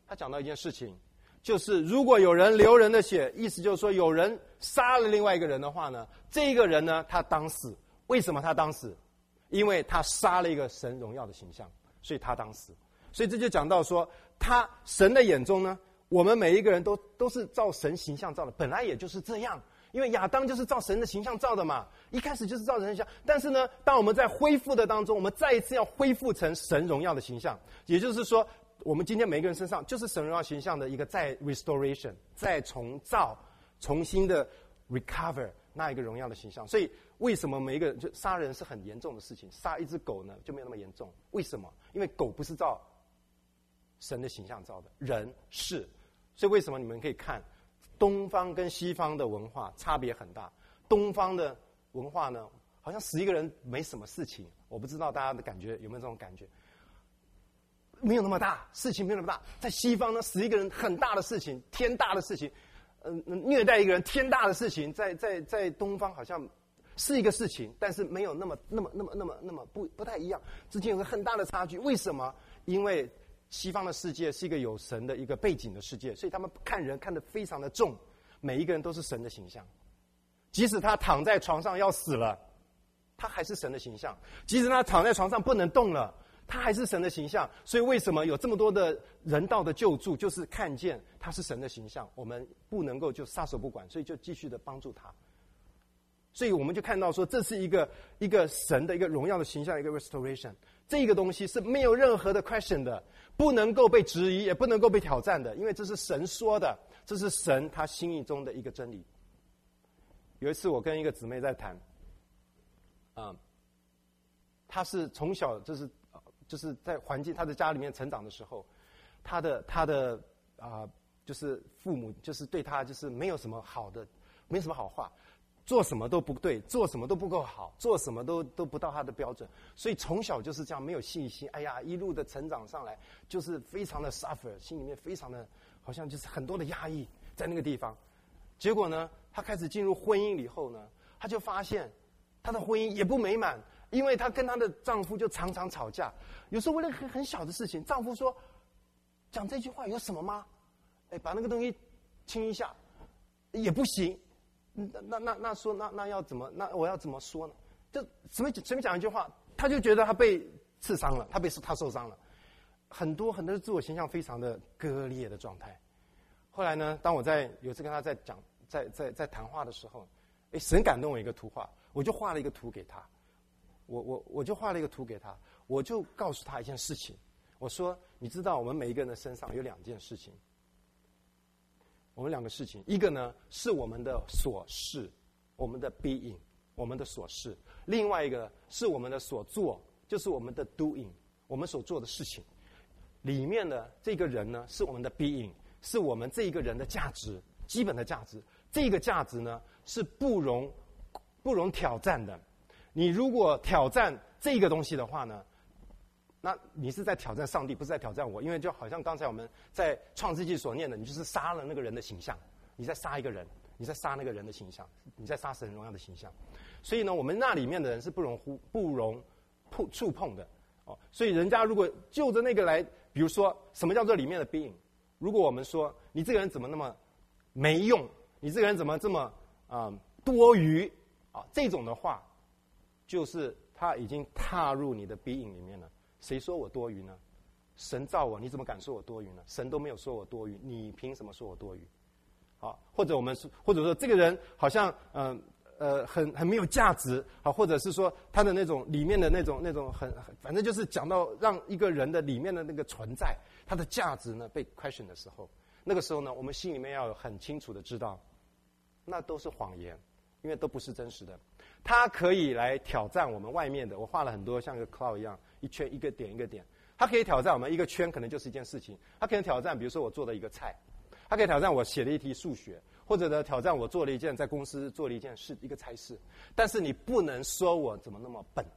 他讲到一件事情，就是如果有人流人的血，意思就是说有人杀了另外一个人的话呢，这一个人呢他当死。为什么他当死？因为他杀了一个神荣耀的形象，所以他当死。所以这就讲到说，他神的眼中呢，我们每一个人都都是照神形象造的，本来也就是这样。因为亚当就是照神的形象造的嘛，一开始就是照神的形象。但是呢，当我们在恢复的当中，我们再一次要恢复成神荣耀的形象，也就是说，我们今天每一个人身上就是神荣耀形象的一个再 restoration， 再重造，重新的 recover 那一个荣耀的形象。所以为什么每一个人就杀人是很严重的事情，杀一只狗呢就没有那么严重？为什么？因为狗不是照神的形象造的，人是。所以为什么你们可以看东方跟西方的文化差别很大？东方的文化呢，好像死一个人没什么事情，我不知道大家的感觉有没有这种感觉？没有那么大，事情没有那么大。在西方呢，死一个人很大的事情，天大的事情，嗯、呃，虐待一个人天大的事情，在在在东方好像是一个事情，但是没有那么那么那么那么那么不不太一样，之间有个很大的差距。为什么？因为西方的世界是一个有神的一个背景的世界，所以他们看人看得非常的重，每一个人都是神的形象。即使他躺在床上要死了，他还是神的形象；即使他躺在床上不能动了，他还是神的形象。所以为什么有这么多的人道的救助，就是看见他是神的形象，我们不能够就撒手不管，所以就继续的帮助他。所以我们就看到说，这是一个一个神的一个荣耀的形象，一个 restoration。这个东西是没有任何的 question 的，不能够被质疑，也不能够被挑战的，因为这是神说的，这是神他心意中的一个真理。有一次我跟一个姊妹在谈，啊、嗯，她是从小就是就是在环境，她在家里面成长的时候，她的她的啊、呃，就是父母就是对她就是没有什么好的，没什么好话。做什么都不对，做什么都不够好，做什么都都不到他的标准，所以从小就是这样，没有信心。哎呀，一路的成长上来，就是非常的 suffer， 心里面非常的，好像就是很多的压抑在那个地方。结果呢，他开始进入婚姻以后呢，他就发现他的婚姻也不美满，因为他跟他的丈夫就常常吵架，有时候为了很很小的事情，丈夫说讲这句话有什么吗？哎，把那个东西亲一下也不行。那那那那说那那要怎么？那我要怎么说呢？就随便随便讲一句话，他就觉得他被刺伤了，他被他受伤了，很多很多的自我形象非常的割裂的状态。后来呢，当我在有一次跟他在讲在在在谈话的时候，哎，神感动我一个图画，我就画了一个图给他，我我我就画了一个图给他，我就告诉他一件事情，我说你知道我们每一个人的身上有两件事情。我们两个事情，一个呢是我们的所事，我们的 being， 我们的所事；另外一个是我们的所做，就是我们的 doing， 我们所做的事情。里面的这个人呢，是我们的 being， 是我们这一个人的价值，基本的价值。这个价值呢是不容不容挑战的。你如果挑战这个东西的话呢，那你是在挑战上帝，不是在挑战我，因为就好像刚才我们在创世纪所念的，你就是杀了那个人的形象，你在杀一个人，你在杀那个人的形象，你在杀神荣耀的形象。所以呢，我们那里面的人是不容忽不容触触碰的哦。所以人家如果就着那个来，比如说什么叫做里面的 being， 如果我们说你这个人怎么那么没用，你这个人怎么这么啊、呃、多余啊，这种的话，就是他已经踏入你的 being 里面了。谁说我多余呢？神造我，你怎么敢说我多余呢？神都没有说我多余，你凭什么说我多余？好，或者我们或者说这个人好像嗯 呃, 呃很很没有价值，好，或者是说他的那种里面的那种那种很反正就是讲到让一个人的里面的那个存在，他的价值呢被 question 的时候，那个时候呢，我们心里面要很清楚的知道，那都是谎言，因为都不是真实的。它可以来挑战我们外面的，我画了很多像一个 cloud 一样，一圈一个点一个点，它可以挑战我们一个圈，可能就是一件事情，它可能挑战比如说我做的一个菜，它可以挑战我写了一题数学，或者呢挑战我做了一件在公司做了一件事一个差事，但是你不能说我怎么那么笨，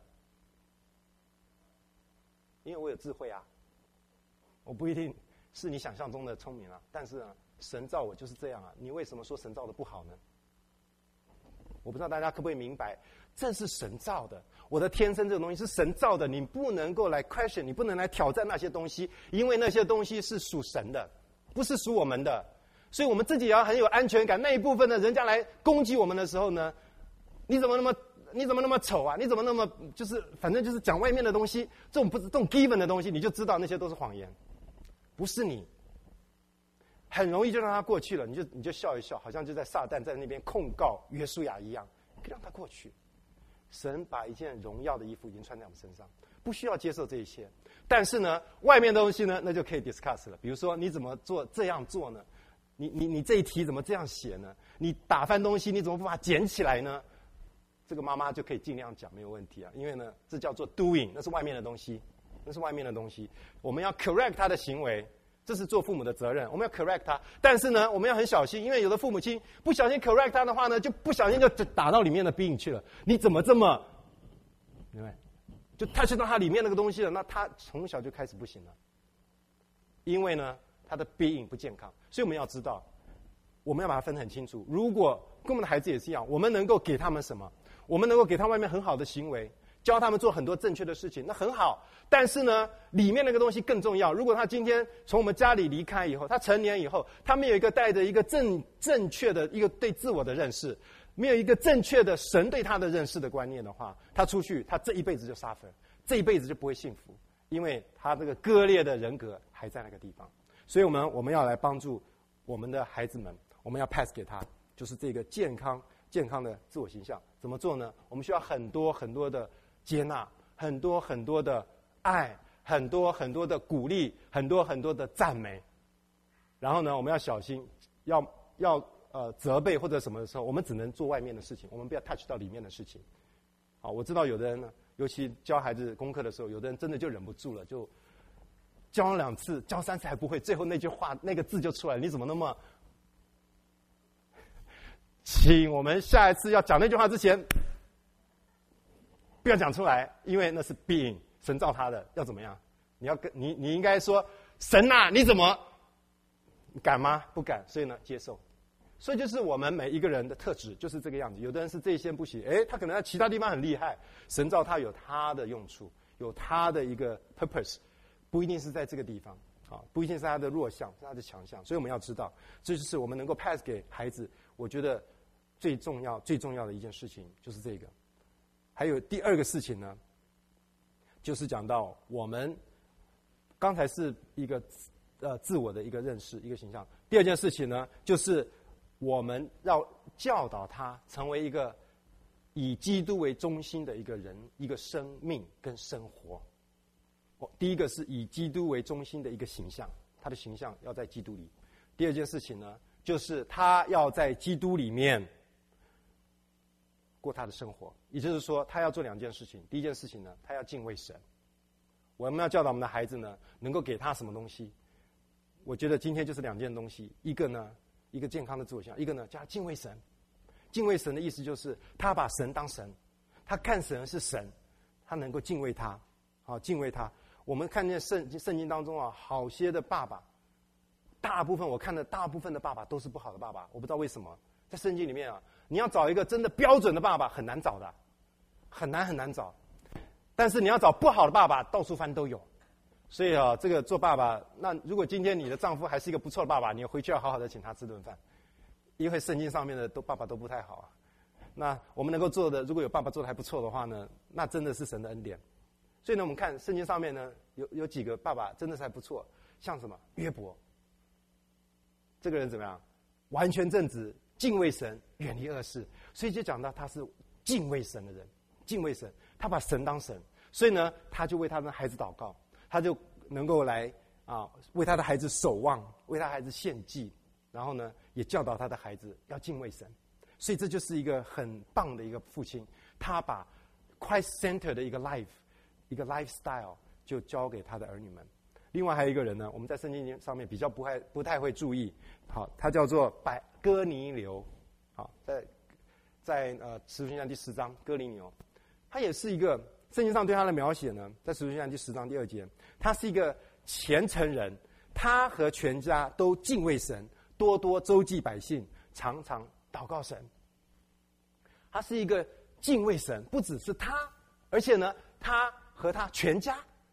因为我有智慧啊，我不一定是你想象中的聪明啊，但是呢神造我就是这样啊，你为什么说神造的不好呢？我不知道大家可不可以明白，这是神造的，我的天生这个东西是神造的，你不能够来 question， 你不能来挑战那些东西，因为那些东西是属神的， 不是属我们的。所以我们自己也要很有安全感。那一部分呢，人家来攻击我们的时候呢，你怎么那么你怎么那么丑啊？你怎么那么就是反正就是讲外面的东西，这种不是这种 given 的东西，你就知道那些都是谎言，不是你。很容易就让他过去了，你就你就笑一笑，好像就在撒旦在那边控告约书亚一样，可以让他过去。神把一件荣耀的衣服已经穿在我们身上，不需要接受这一切。但是呢，外面的东西呢，那就可以 discuss 了。比如说，你怎么做这样做呢？你你你这一题怎么这样写呢？你打翻东西，你怎么不把它捡起来呢？这个妈妈就可以尽量讲，没有问题啊。因为呢，这叫做 doing， 那是外面的东西，那是外面的东西。我们要 correct 他的行为。这是做父母的责任，我们要 correct 他。但是呢，我们要很小心，因为有的父母亲不小心 correct 他的话呢，就不小心就打到里面的 being 去了。你怎么这么，明白？就 touch 到他里面那个东西了，那他从小就开始不行了。因为呢，他的 being 不健康，所以我们要知道，我们要把它分得很清楚。如果跟我们的孩子也是一样，我们能够给他们什么？我们能够给他外面很好的行为。教他们做很多正确的事情，那很好。但是呢，里面那个东西更重要。如果他今天从我们家里离开以后，他成年以后，他没有一个带着一个正正确的一个对自我的认识，没有一个正确的神对他的认识的观念的话，他出去，他这一辈子就suffer，这一辈子就不会幸福，因为他这个割裂的人格还在那个地方。所以我们我们要来帮助我们的孩子们，我们要 pass 给他，就是这个健康健康的自我形象。怎么做呢？我们需要很多很多的接纳，很多很多的爱，很多很多的鼓励，很多很多的赞美。然后呢，我们要小心，要要呃责备或者什么的时候，我们只能做外面的事情，我们不要 touch 到里面的事情。好，我知道有的人呢，尤其教孩子功课的时候，有的人真的就忍不住了，就教了两次，教三次还不会，最后那句话那个字就出来了，你怎么那么？请我们下一次要讲那句话之前。不要讲出来，因为那是 being， 神造他的，要怎么样？你要跟你你应该说神啊，你怎么你敢吗？不敢，所以呢，接受。所以就是我们每一个人的特质就是这个样子。有的人是这一些不行，诶，他可能在其他地方很厉害，神造他有他的用处，有他的一个 purpose， 不一定是在这个地方啊，不一定是他的弱项，是他的强项。所以我们要知道，这就是我们能够 pass 给孩子，我觉得最重要最重要的一件事情就是这个。还有第二个事情呢，就是讲到我们刚才是一个呃自我的一个认识，一个形象。第二件事情呢，就是我们要教导他成为一个以基督为中心的一个人，一个生命跟生活。哦，第一个是以基督为中心的一个形象，他的形象要在基督里。第二件事情呢，就是他要在基督里面过他的生活，也就是说，他要做两件事情。第一件事情呢，他要敬畏神。我们要教导我们的孩子呢，能够给他什么东西？我觉得今天就是两件东西，一个呢，一个健康的自我形象，一个呢，叫他敬畏神。敬畏神的意思就是，他把神当神，他看神是神，他能够敬畏他，好敬畏他。我们看见圣圣经当中啊，好些的爸爸，大部分我看的大部分的爸爸都是不好的爸爸，我不知道为什么。在圣经里面啊，你要找一个真的标准的爸爸很难找的，很难很难找。但是你要找不好的爸爸，到处翻都有。所以啊，这个做爸爸，那如果今天你的丈夫还是一个不错的爸爸，你回去要好好的请他吃顿饭，因为圣经上面的都爸爸都不太好啊。那我们能够做的，如果有爸爸做的还不错的话呢，那真的是神的恩典。所以呢，我们看圣经上面呢，有有几个爸爸真的是还不错，像什么约伯，这个人怎么样？完全正直。敬畏神，远离恶事，所以就讲到他是敬畏神的人，敬畏神，他把神当神，所以呢，他就为他的孩子祷告，他就能够来啊，为他的孩子守望，为他的孩子献祭，然后呢，也教导他的孩子要敬畏神，所以这就是一个很棒的一个父亲，他把 Christ-centered 的一个 life， 一个 lifestyle 就交给他的儿女们。另外还有一个人呢，我们在圣经上面比较不太不太会注意，好，他叫做百哥尼流，好，在在呃使徒行传第十章，哥尼流，他也是一个圣经上对他的描写呢，在使徒行传第十章第二节，他是一个虔诚人，他和全家都敬畏神，多多周济百姓，常常祷告神。他是一个敬畏神，不只是他，而且呢，他和他全家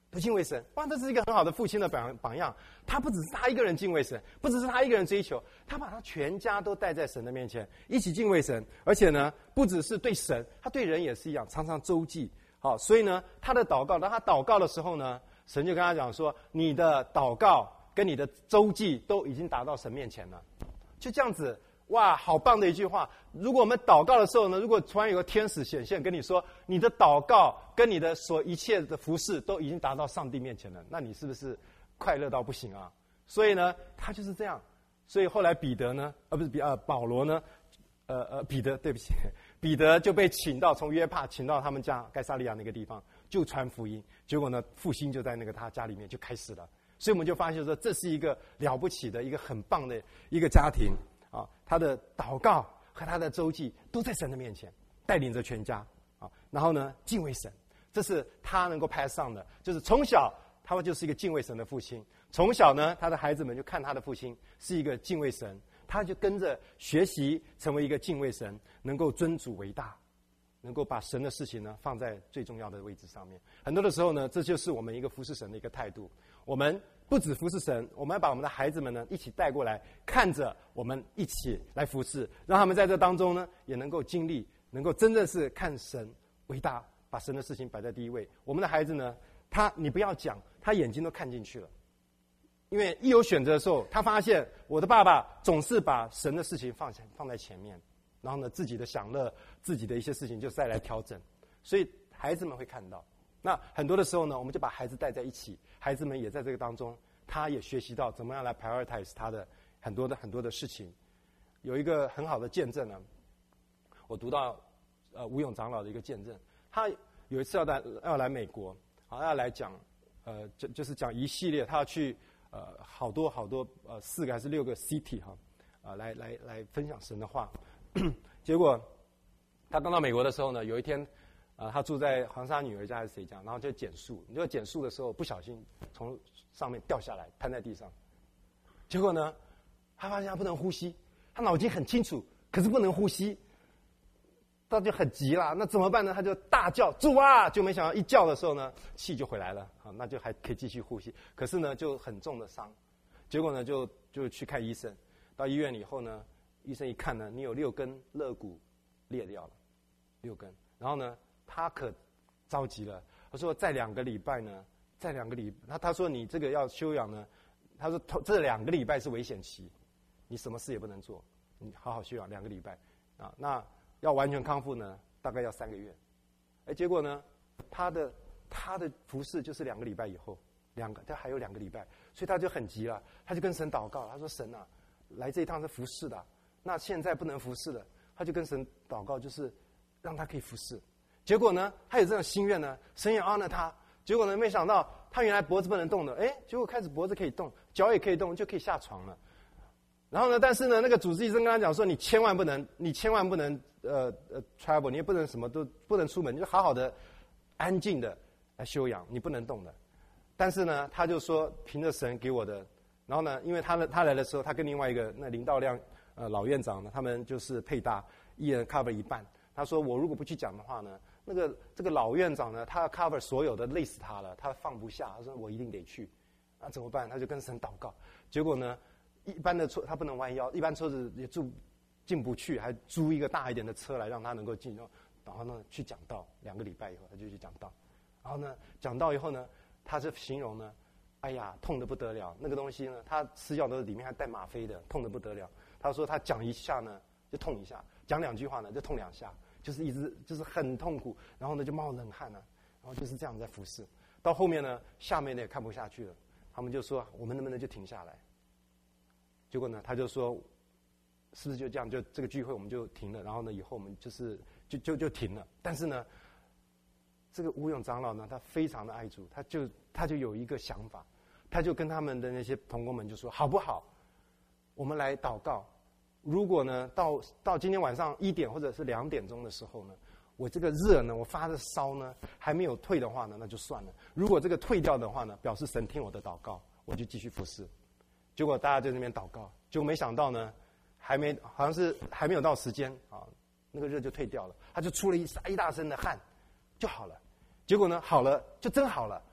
都敬畏神。哇，这是一个很好的父亲的榜榜样。他不只是他一个人敬畏神，不只是他一个人追求，他把他全家都带在神的面前，一起敬畏神。而且呢，不只是对神，他对人也是一样，常常周济。好，所以呢，他的祷告，当他祷告的时候呢，神就跟他讲说：“你的祷告跟你的周济都已经达到神面前了。”就这样子。哇，好棒的一句话！如果我们祷告的时候呢，如果突然有个天使显现跟你说，你的祷告跟你的所一切的服事都已经达到上帝面前了，那你是不是快乐到不行啊？所以呢，他就是这样。所以后来彼得呢，呃，不是彼呃保罗呢，呃呃彼得，对不起，彼得就被请到从约帕请到他们家该撒利亚那个地方，就传福音。结果呢，复兴就在那个他家里面就开始了。所以我们就发现说，这是一个了不起的一个很棒的一个家庭。啊，他的祷告和他的周济都在神的面前，带领着全家啊。然后呢，敬畏神，这是他能够 pass 上的，就是从小他就是一个敬畏神的父亲。从小呢，他的孩子们就看他的父亲是一个敬畏神，他就跟着学习成为一个敬畏神，能够尊主为大，能够把神的事情呢放在最重要的位置上面。很多的时候呢，这就是我们一个服侍神的一个态度。我们不只服侍神，我们要把我们的孩子们呢一起带过来，看着我们一起来服侍，让他们在这当中呢也能够经历，能够真正是看神为大，把神的事情摆在第一位。我们的孩子呢，他你不要讲，他眼睛都看进去了，因为一有选择的时候，他发现我的爸爸总是把神的事情放放在前面，然后呢自己的享乐、自己的一些事情就再来调整，所以孩子们会看到。那很多的时候呢，我们就把孩子带在一起，孩子们也在这个当中，他也学习到怎么样来 prioritize 他的很多的很多的事情。有一个很好的见证呢，我读到呃吴勇长老的一个见证，他有一次要来要来美国，啊要来讲呃就就是讲一系列，他要去呃好多好多呃四个还是六个 city 哈，啊来来来分享神的话。结果他刚到美国的时候呢，有一天。啊，他住在黄沙女儿家还是谁家，然后就捡树。你就捡树的时候，不小心从上面掉下来，瘫在地上。结果呢，他发现他不能呼吸，他脑筋很清楚，可是不能呼吸，他就很急了。那怎么办呢？他就大叫主啊！就没想到一叫的时候呢，气就回来了，好，那就还可以继续呼吸。可是呢，就很重的伤。结果呢，就就去看医生。到医院以后呢，医生一看呢，你有六根肋骨裂掉了，六根。然后呢？他可着急了，他说再两个礼拜呢，再两个礼，他他说你这个要休养呢，他说这两个礼拜是危险期，你什么事也不能做，你好好休养两个礼拜啊。那要完全康复呢，大概要三个月。哎，结果呢，他的他的服事就是两个礼拜以后，两个他还有两个礼拜，所以他就很急了，他就跟神祷告，他说神啊，来这一趟是服事的，那现在不能服事了，他就跟神祷告，就是让他可以服事。结果呢，他有这种心愿呢，神也 honor 他。结果呢，没想到他原来脖子不能动的，哎，结果开始脖子可以动，脚也可以动，就可以下床了。然后呢，但是呢，那个主治医生跟他讲说，你千万不能，你千万不能呃呃 travel， 你也不能什么都不能出门，你就好好的、安静的来休养，你不能动的。但是呢，他就说凭着神给我的，然后呢，因为他的他来的时候，他跟另外一个那林道亮呃老院长呢，他们就是配搭，一人 cover 一半。他说我如果不去讲的话呢，那个这个老院长呢，他要 cover 所有的，累死他了，他放不下。他说我一定得去，那怎么办？他就跟神祷告。结果呢，一般的车他不能弯腰，一般车子也住进不去，还租一个大一点的车来让他能够进。然后呢，去讲道，两个礼拜以后他就去讲道。然后呢，讲道以后呢，他是形容呢，哎呀，痛得不得了。那个东西呢，他吃药都里面还带吗啡的，痛得不得了。他说他讲一下呢就痛一下，讲两句话呢就痛两下。就是一直就是很痛苦，然后呢就冒冷汗了，然后就是这样在服侍。到后面呢，下面呢也看不下去了，他们就说我们能不能就停下来？结果呢，他就说是不是就这样，就这个聚会我们就停了，然后呢以后我们就是就就就停了。但是呢，这个吴勇长老呢，他非常的爱主，他就他就有一个想法，他就跟他们的那些同工们就说好不好，我们来祷告。如果呢，到到今天晚上一点或者是两点钟的时候呢，我这个热呢，我发的烧呢还没有退的话呢，那就算了。如果这个退掉的话呢，表示神听我的祷告，我就继续服侍。结果大家在那边祷告，结果没想到呢，还没好像是还没有到时间啊，那个热就退掉了，他就出了一一大身的汗，就好了。结果呢，好了，就真好了。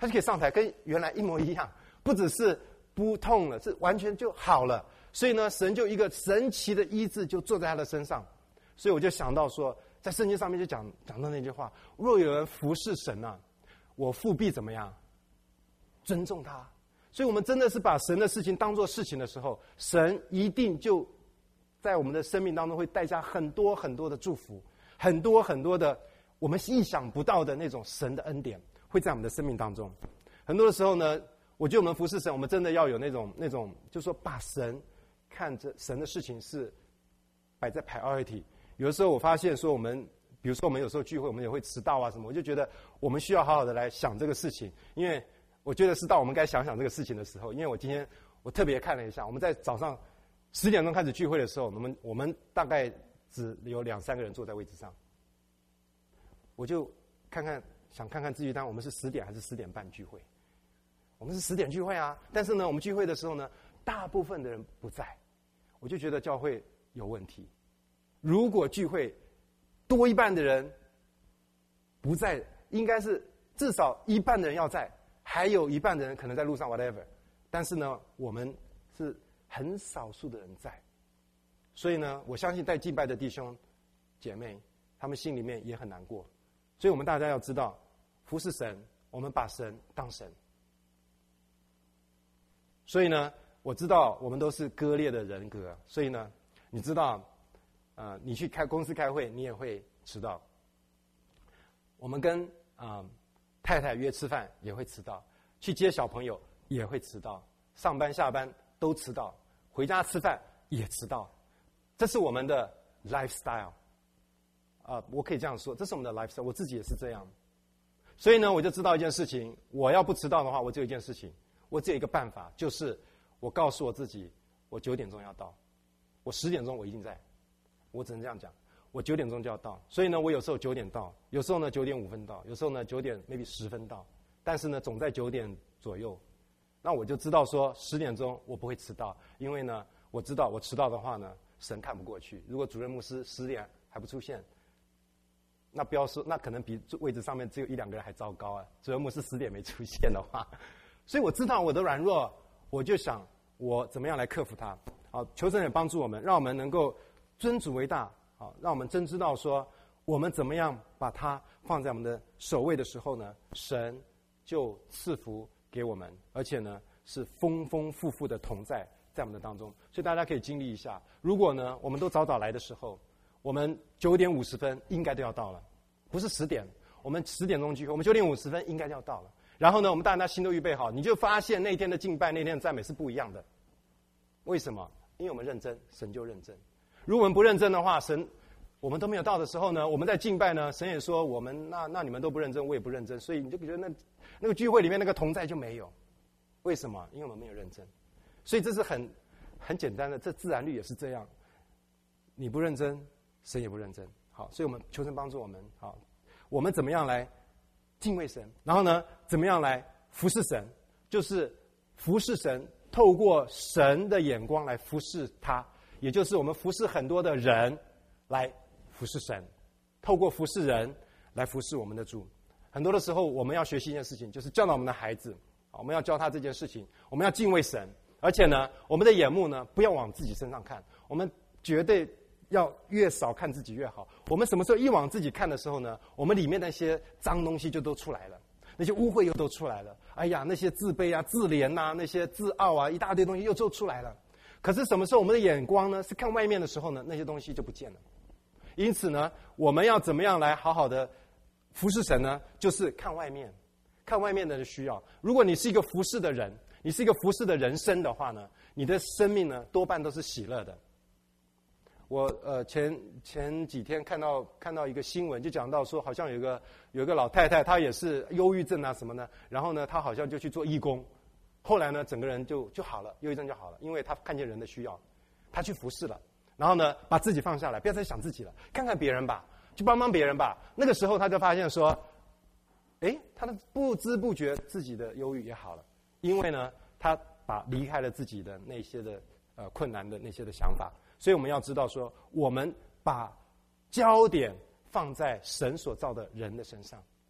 他就可以上台，跟原来一模一样，不只是不痛了，是完全就好了。所以呢，神就一个神奇的医治就坐在他的身上。所以我就想到说，在圣经上面就讲讲到那句话：若有人服侍神啊，我父必怎么样？尊重他。所以我们真的是把神的事情当作事情的时候，神一定就在我们的生命当中会带下很多很多的祝福，很多很多的我们意想不到的那种神的恩典会在我们的生命当中。很多的时候呢，我觉得我们服侍神，我们真的要有那种那种，就是说把神看着神的事情是摆在 priority。有的时候我发现说，我们比如说我们有时候聚会，我们也会迟到啊什么，我就觉得我们需要好好的来想这个事情，因为我觉得是到我们该想想这个事情的时候。因为我今天我特别看了一下，我们在早上十点钟开始聚会的时候，我们我们大概只有两三个人坐在位置上，我就看看想看看字句单，我们是十点还是十点半聚会？我们是十点聚会啊，但是呢，我们聚会的时候呢，大部分的人不在，我就觉得教会有问题。如果聚会多一半的人不在，应该是至少一半的人要在，还有一半的人可能在路上 whatever。但是呢，我们是很少数的人在，所以呢，我相信在敬拜的弟兄姐妹，他们心里面也很难过。所以我们大家要知道，服侍神，我们把神当神。所以呢，我知道我们都是割裂的人格，所以呢，你知道，呃，你去开公司开会，你也会迟到。我们跟啊、呃、太太约吃饭也会迟到，去接小朋友也会迟到，上班下班都迟到，回家吃饭也迟到，这是我们的 lifestyle。啊、呃，我可以这样说，这是我们的 lifestyle， 我自己也是这样。所以呢，我就知道一件事情，我要不迟到的话，我只有一件事情。我只有一个办法，就是我告诉我自己，我九点钟要到，我十点钟我一定在，我只能这样讲，我九点钟就要到。所以呢，我有时候九点到，有时候呢九点五分到，有时候呢九点 maybe 十分到，但是呢总在九点左右。那我就知道说十点钟我不会迟到，因为呢我知道我迟到的话呢，神看不过去。如果主任牧师十点还不出现，那不要说，那可能比位置上面只有一两个人还糟糕啊。主任牧师十点没出现的话。所以我知道我的软弱，我就想我怎么样来克服它。好，求神也帮助我们，让我们能够尊主为大。好，让我们真知道说，我们怎么样把它放在我们的首位的时候呢，神就赐福给我们，而且呢是丰丰富富的同在在我们的当中。所以大家可以经历一下，如果呢我们都早早来的时候，我们九点五十分应该都要到了，不是十点，我们十点钟聚会，我们九点五十分应该就要到了。然后呢，我们大家心都预备好，你就发现那天的敬拜、那天的赞美是不一样的。为什么？因为我们认真，神就认真。如果我们不认真的话，神我们都没有到的时候呢，我们在敬拜呢，神也说我们那那你们都不认真，我也不认真，所以你就觉得那那个聚会里面那个同在就没有。为什么？因为我们没有认真。所以这是很很简单的，这自然律也是这样。你不认真，神也不认真。好，所以我们求神帮助我们。好，我们怎么样来敬畏神，然后呢，怎么样来服侍神？就是服侍神，透过神的眼光来服侍他，也就是我们服侍很多的人来服侍神，透过服侍人来服侍我们的主。很多的时候，我们要学习一件事情，就是教导我们的孩子，我们要教他这件事情，我们要敬畏神，而且呢，我们的眼目呢，不要往自己身上看，我们绝对要越少看自己越好。我们什么时候一往自己看的时候呢，我们里面那些脏东西就都出来了，那些污秽又都出来了。哎呀，那些自卑啊、自怜啊、那些自傲啊，一大堆东西又都出来了。可是什么时候我们的眼光呢是看外面的时候呢，那些东西就不见了。因此呢，我们要怎么样来好好的服侍神呢？就是看外面，看外面的需要。如果你是一个服侍的人，你是一个服侍的人生的话呢，你的生命呢多半都是喜乐的。我呃前前几天看到看到一个新闻，就讲到说，好像有一个有一个老太太，她也是忧郁症啊什么呢，然后呢，她好像就去做义工，后来呢，整个人就就好了，忧郁症就好了，因为她看见人的需要，她去服侍了，然后呢，把自己放下来，不要再想自己了，看看别人吧，去帮帮别人吧。那个时候，她就发现说，哎，她的不知不觉自己的忧郁也好了，因为呢，她把离开了自己的那些的呃困难的那些的想法。所以我们要知道说，我们把焦点放在神所造的人的身上，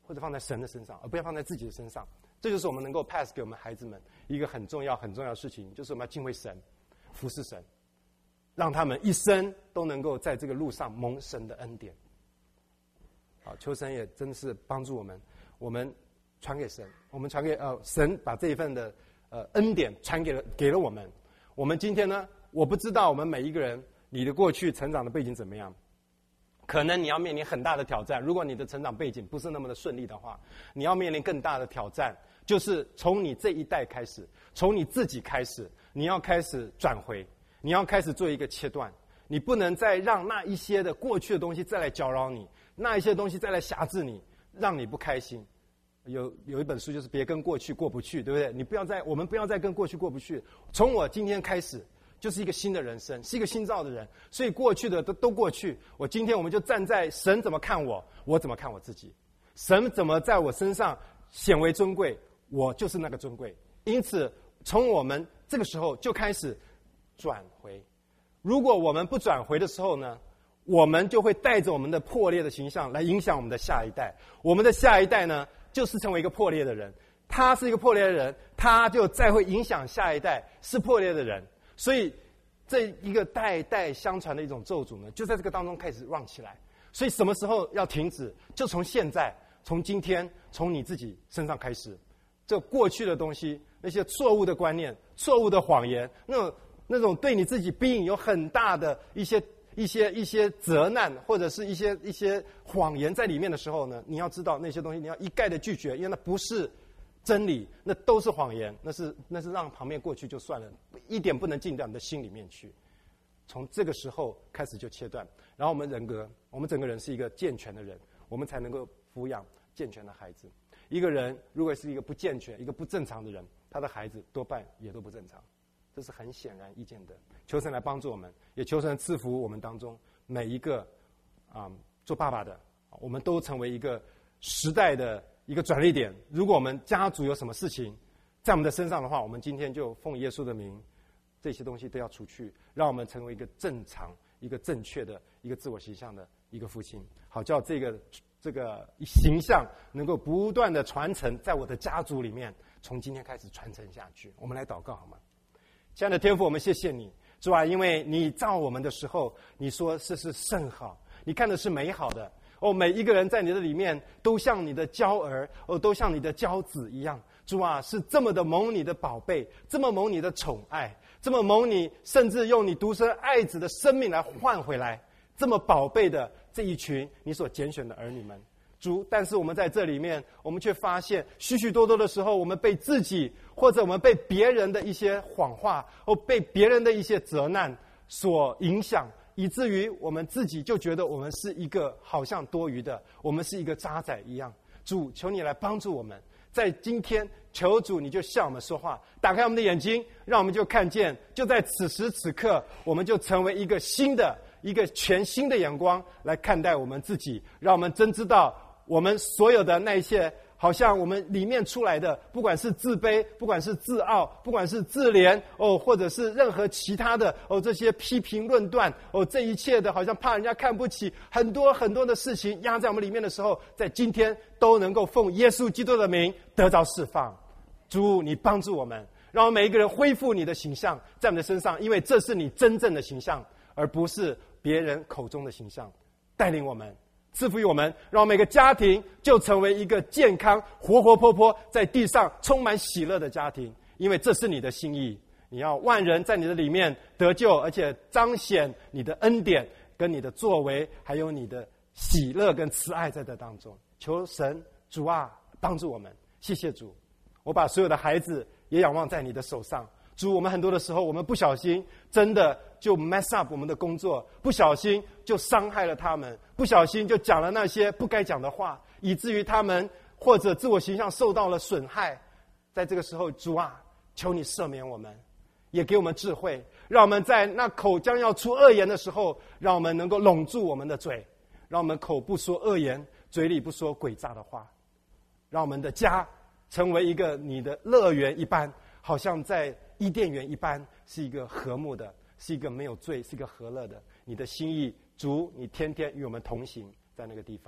或者放在神的身上，而不要放在自己的身上。这就是我们能够 pass 给我们孩子们一个很重要很重要的事情，就是我们要敬畏神，服侍神，让他们一生都能够在这个路上蒙神的恩典。好，求神也真的是帮助我们，我们传给神，我们传给呃神把这一份的呃恩典传给了给了我们。我们今天呢，我不知道我们每一个人你的过去成长的背景怎么样，可能你要面临很大的挑战。如果你的成长背景不是那么的顺利的话，你要面临更大的挑战，就是从你这一代开始，从你自己开始，你要开始转回，你要开始做一个切断。你不能再让那一些的过去的东西再来搅扰你，那一些东西再来辖制你，让你不开心。有有一本书就是别跟过去过不去，对不对？你不要再，我们不要再跟过去过不去。从我今天开始，就是一个新的人生，是一个新造的人。所以过去的都都过去，我今天我们就站在神怎么看我，我怎么看我自己。神怎么在我身上显为尊贵，我就是那个尊贵。因此，从我们这个时候就开始转回。如果我们不转回的时候呢，我们就会带着我们的破裂的形象来影响我们的下一代。我们的下一代呢，就是成为一个破裂的人，他是一个破裂的人，他就再会影响下一代是破裂的人。所以这一个代代相传的一种咒诅呢，就在这个当中开始 run 起来。所以什么时候要停止？就从现在，从今天，从你自己身上开始。这过去的东西，那些错误的观念、错误的谎言，那种那种对你自己 being 有很大的一些一些一些责难，或者是一些一些谎言在里面的时候呢，你要知道那些东西你要一概的拒绝，因为那不是真理，那都是谎言，那是那是让旁边过去就算了，一点不能进到你的心里面去。从这个时候开始就切断，然后我们人格，我们整个人是一个健全的人，我们才能够抚养健全的孩子。一个人如果是一个不健全、一个不正常的人，他的孩子多半也都不正常，这是很显然易见的。求神来帮助我们，也求神赐福我们当中每一个啊、嗯、做爸爸的，我们都成为一个时代的一个转捩点。如果我们家族有什么事情在我们的身上的话，我们今天就奉耶稣的名，这些东西都要除去，让我们成为一个正常、一个正确的一个自我形象的一个父亲，好叫这个这个形象能够不断的传承在我的家族里面，从今天开始传承下去。我们来祷告好吗？亲爱的天父，我们谢谢你，主啊，因为你造我们的时候，你说这是甚好，你看的是美好的。哦，每一个人在你的里面都像你的娇儿，哦，都像你的娇子一样。主啊，是这么的蒙你的宝贝，这么蒙你的宠爱，这么蒙你，甚至用你独生爱子的生命来换回来，这么宝贝的这一群你所拣选的儿女们。主，但是我们在这里面，我们却发现许许多多的时候，我们被自己或者我们被别人的一些谎话，或被别人的一些责难所影响，以至于我们自己就觉得我们是一个好像多余的，我们是一个渣仔一样。主，求你来帮助我们，在今天，求主你就向我们说话，打开我们的眼睛，让我们就看见，就在此时此刻，我们就成为一个新的一个全新的眼光来看待我们自己，让我们真知道我们所有的那一些好像我们里面出来的，不管是自卑，不管是自傲，不管是自怜，哦，或者是任何其他的，哦，这些批评论断，哦，这一切的好像怕人家看不起，很多很多的事情压在我们里面的时候，在今天都能够奉耶稣基督的名得着释放。主，你帮助我们，让我们每一个人恢复你的形象在我们的身上，因为这是你真正的形象，而不是别人口中的形象。带领我们，赐福于我们，让每个家庭就成为一个健康、活活泼泼，在地上充满喜乐的家庭，因为这是你的心意。你要万人在你的里面得救，而且彰显你的恩典跟你的作为，还有你的喜乐跟慈爱在这当中。求神主啊帮助我们，谢谢主。我把所有的孩子也仰望在你的手上。主，我们很多的时候，我们不小心真的就 mess up 我们的工作，不小心就伤害了他们，不小心就讲了那些不该讲的话，以至于他们或者自我形象受到了损害。在这个时候，主啊，求你赦免我们，也给我们智慧，让我们在那口将要出恶言的时候，让我们能够拢住我们的嘴，让我们口不说恶言，嘴里不说诡诈的话，让我们的家成为一个你的乐园一般，好像在伊甸园一般，是一个和睦的，是一个没有罪，是一个和乐的。你的心意，主，你天天与我们同行在那个地方。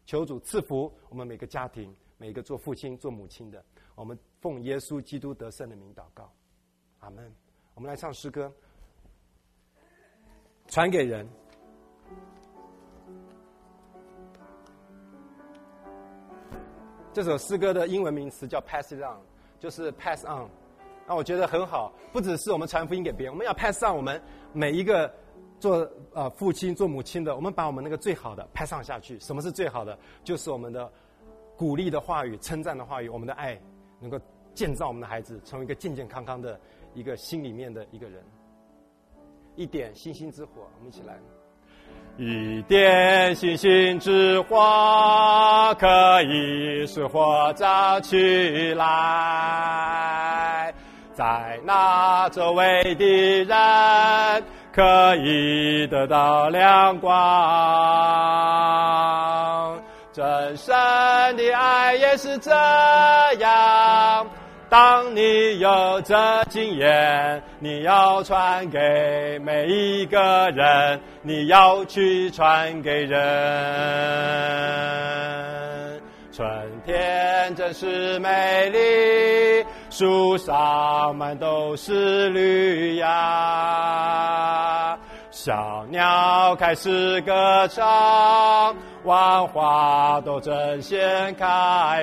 求主赐福我们每个家庭，每一个做父亲做母亲的，我们奉耶稣基督得胜的名祷告，阿们。我们来唱诗歌，传给人。这首诗歌的英文名词叫 pass it on， 就是 pass on。那我觉得很好，不只是我们传福音给别人，我们要 pass on 我们每一个做呃父亲做母亲的，我们把我们那个最好的 pass on 下去。什么是最好的？就是我们的鼓励的话语、称赞的话语，我们的爱能够建造我们的孩子，成为一个健健康康的一个心里面的一个人。一点星星之火，我们一起来。一点星星之火，可以使火照起来，在那周围的人可以得到亮光。真神的爱也是这样，当你有这经验，你要传给每一个人，你要去传给人。春天真是美丽，树上满都是绿芽，小鸟开始歌唱，万花都争先开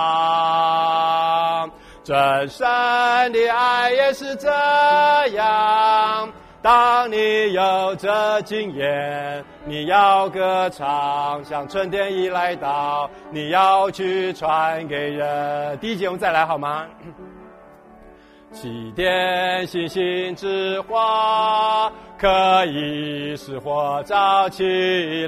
放。真神的爱也是这样，当你有这经验，你要歌唱，像春天一来到，你要去传给人。第一节我们再来好吗？七点星星之火，可以使火照起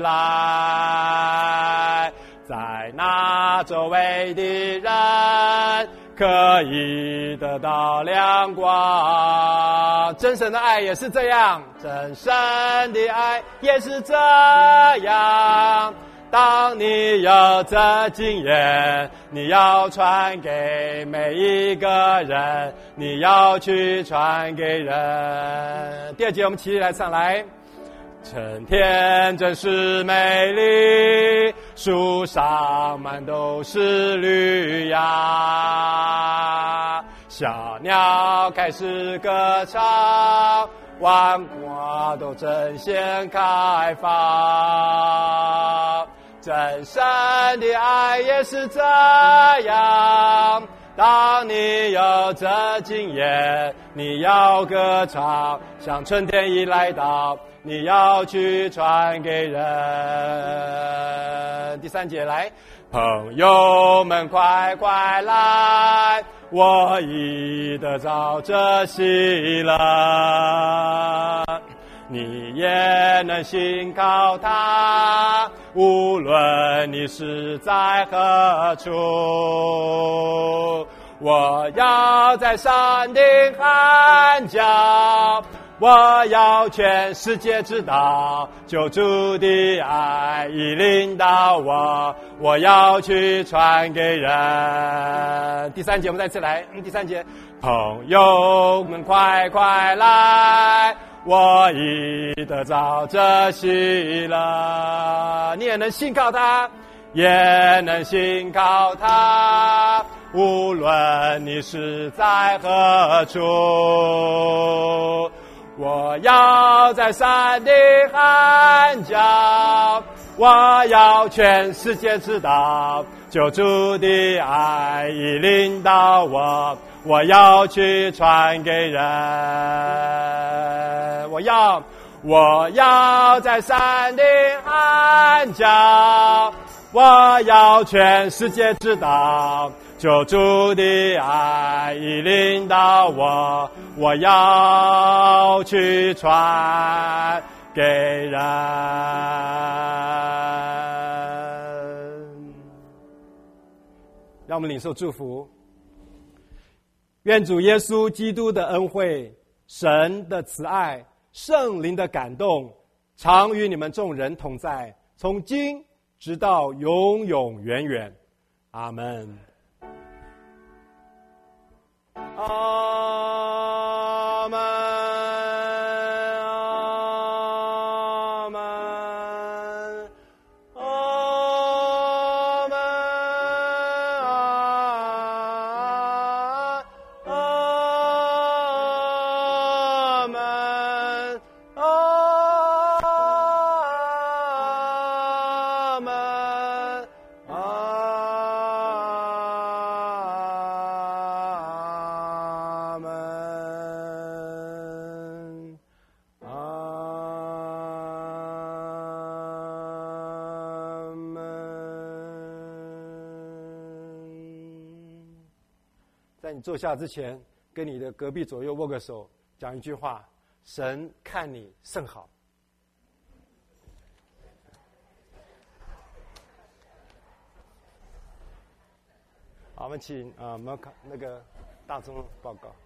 来，在那周围的人可以得到亮光。真神的爱也是这样，真神的爱也是这样，当你有这经验，你要传给每一个人，你要去传给人。第二节我们起来唱来。春天真是美丽，树上满都是绿芽，小鸟开始歌唱，万花都争先开放。真神的爱也是这样，当你有这经验，你要歌唱，像春天一来到，你要去传给人。第三节来，朋友们快快来，我已得着这喜乐，你也能信靠他，无论你是在何处。我要在山顶喊叫，我要全世界知道，救主的爱已领导我，我要去传给人。第三节我们再次来，嗯、第三节，朋友们快快来，我已得着这喜乐，你也能信靠他，也能信靠他，无论你是在何处。我要在山顶喊叫，我要全世界知道，救主的爱已领导我，我要去传给人。我要我要在山顶喊叫，我要全世界知道，救主的爱已领导我，我要去传给人。让我们领受祝福。愿主耶稣基督的恩惠、神的慈爱、圣灵的感动，常与你们众人同在，从今直到永永远远。阿们。阿们，阿们，阿在你坐下之前，跟你的隔壁左右握个手，讲一句话：神看你甚好。好，我们请啊，我们看那个大众报告。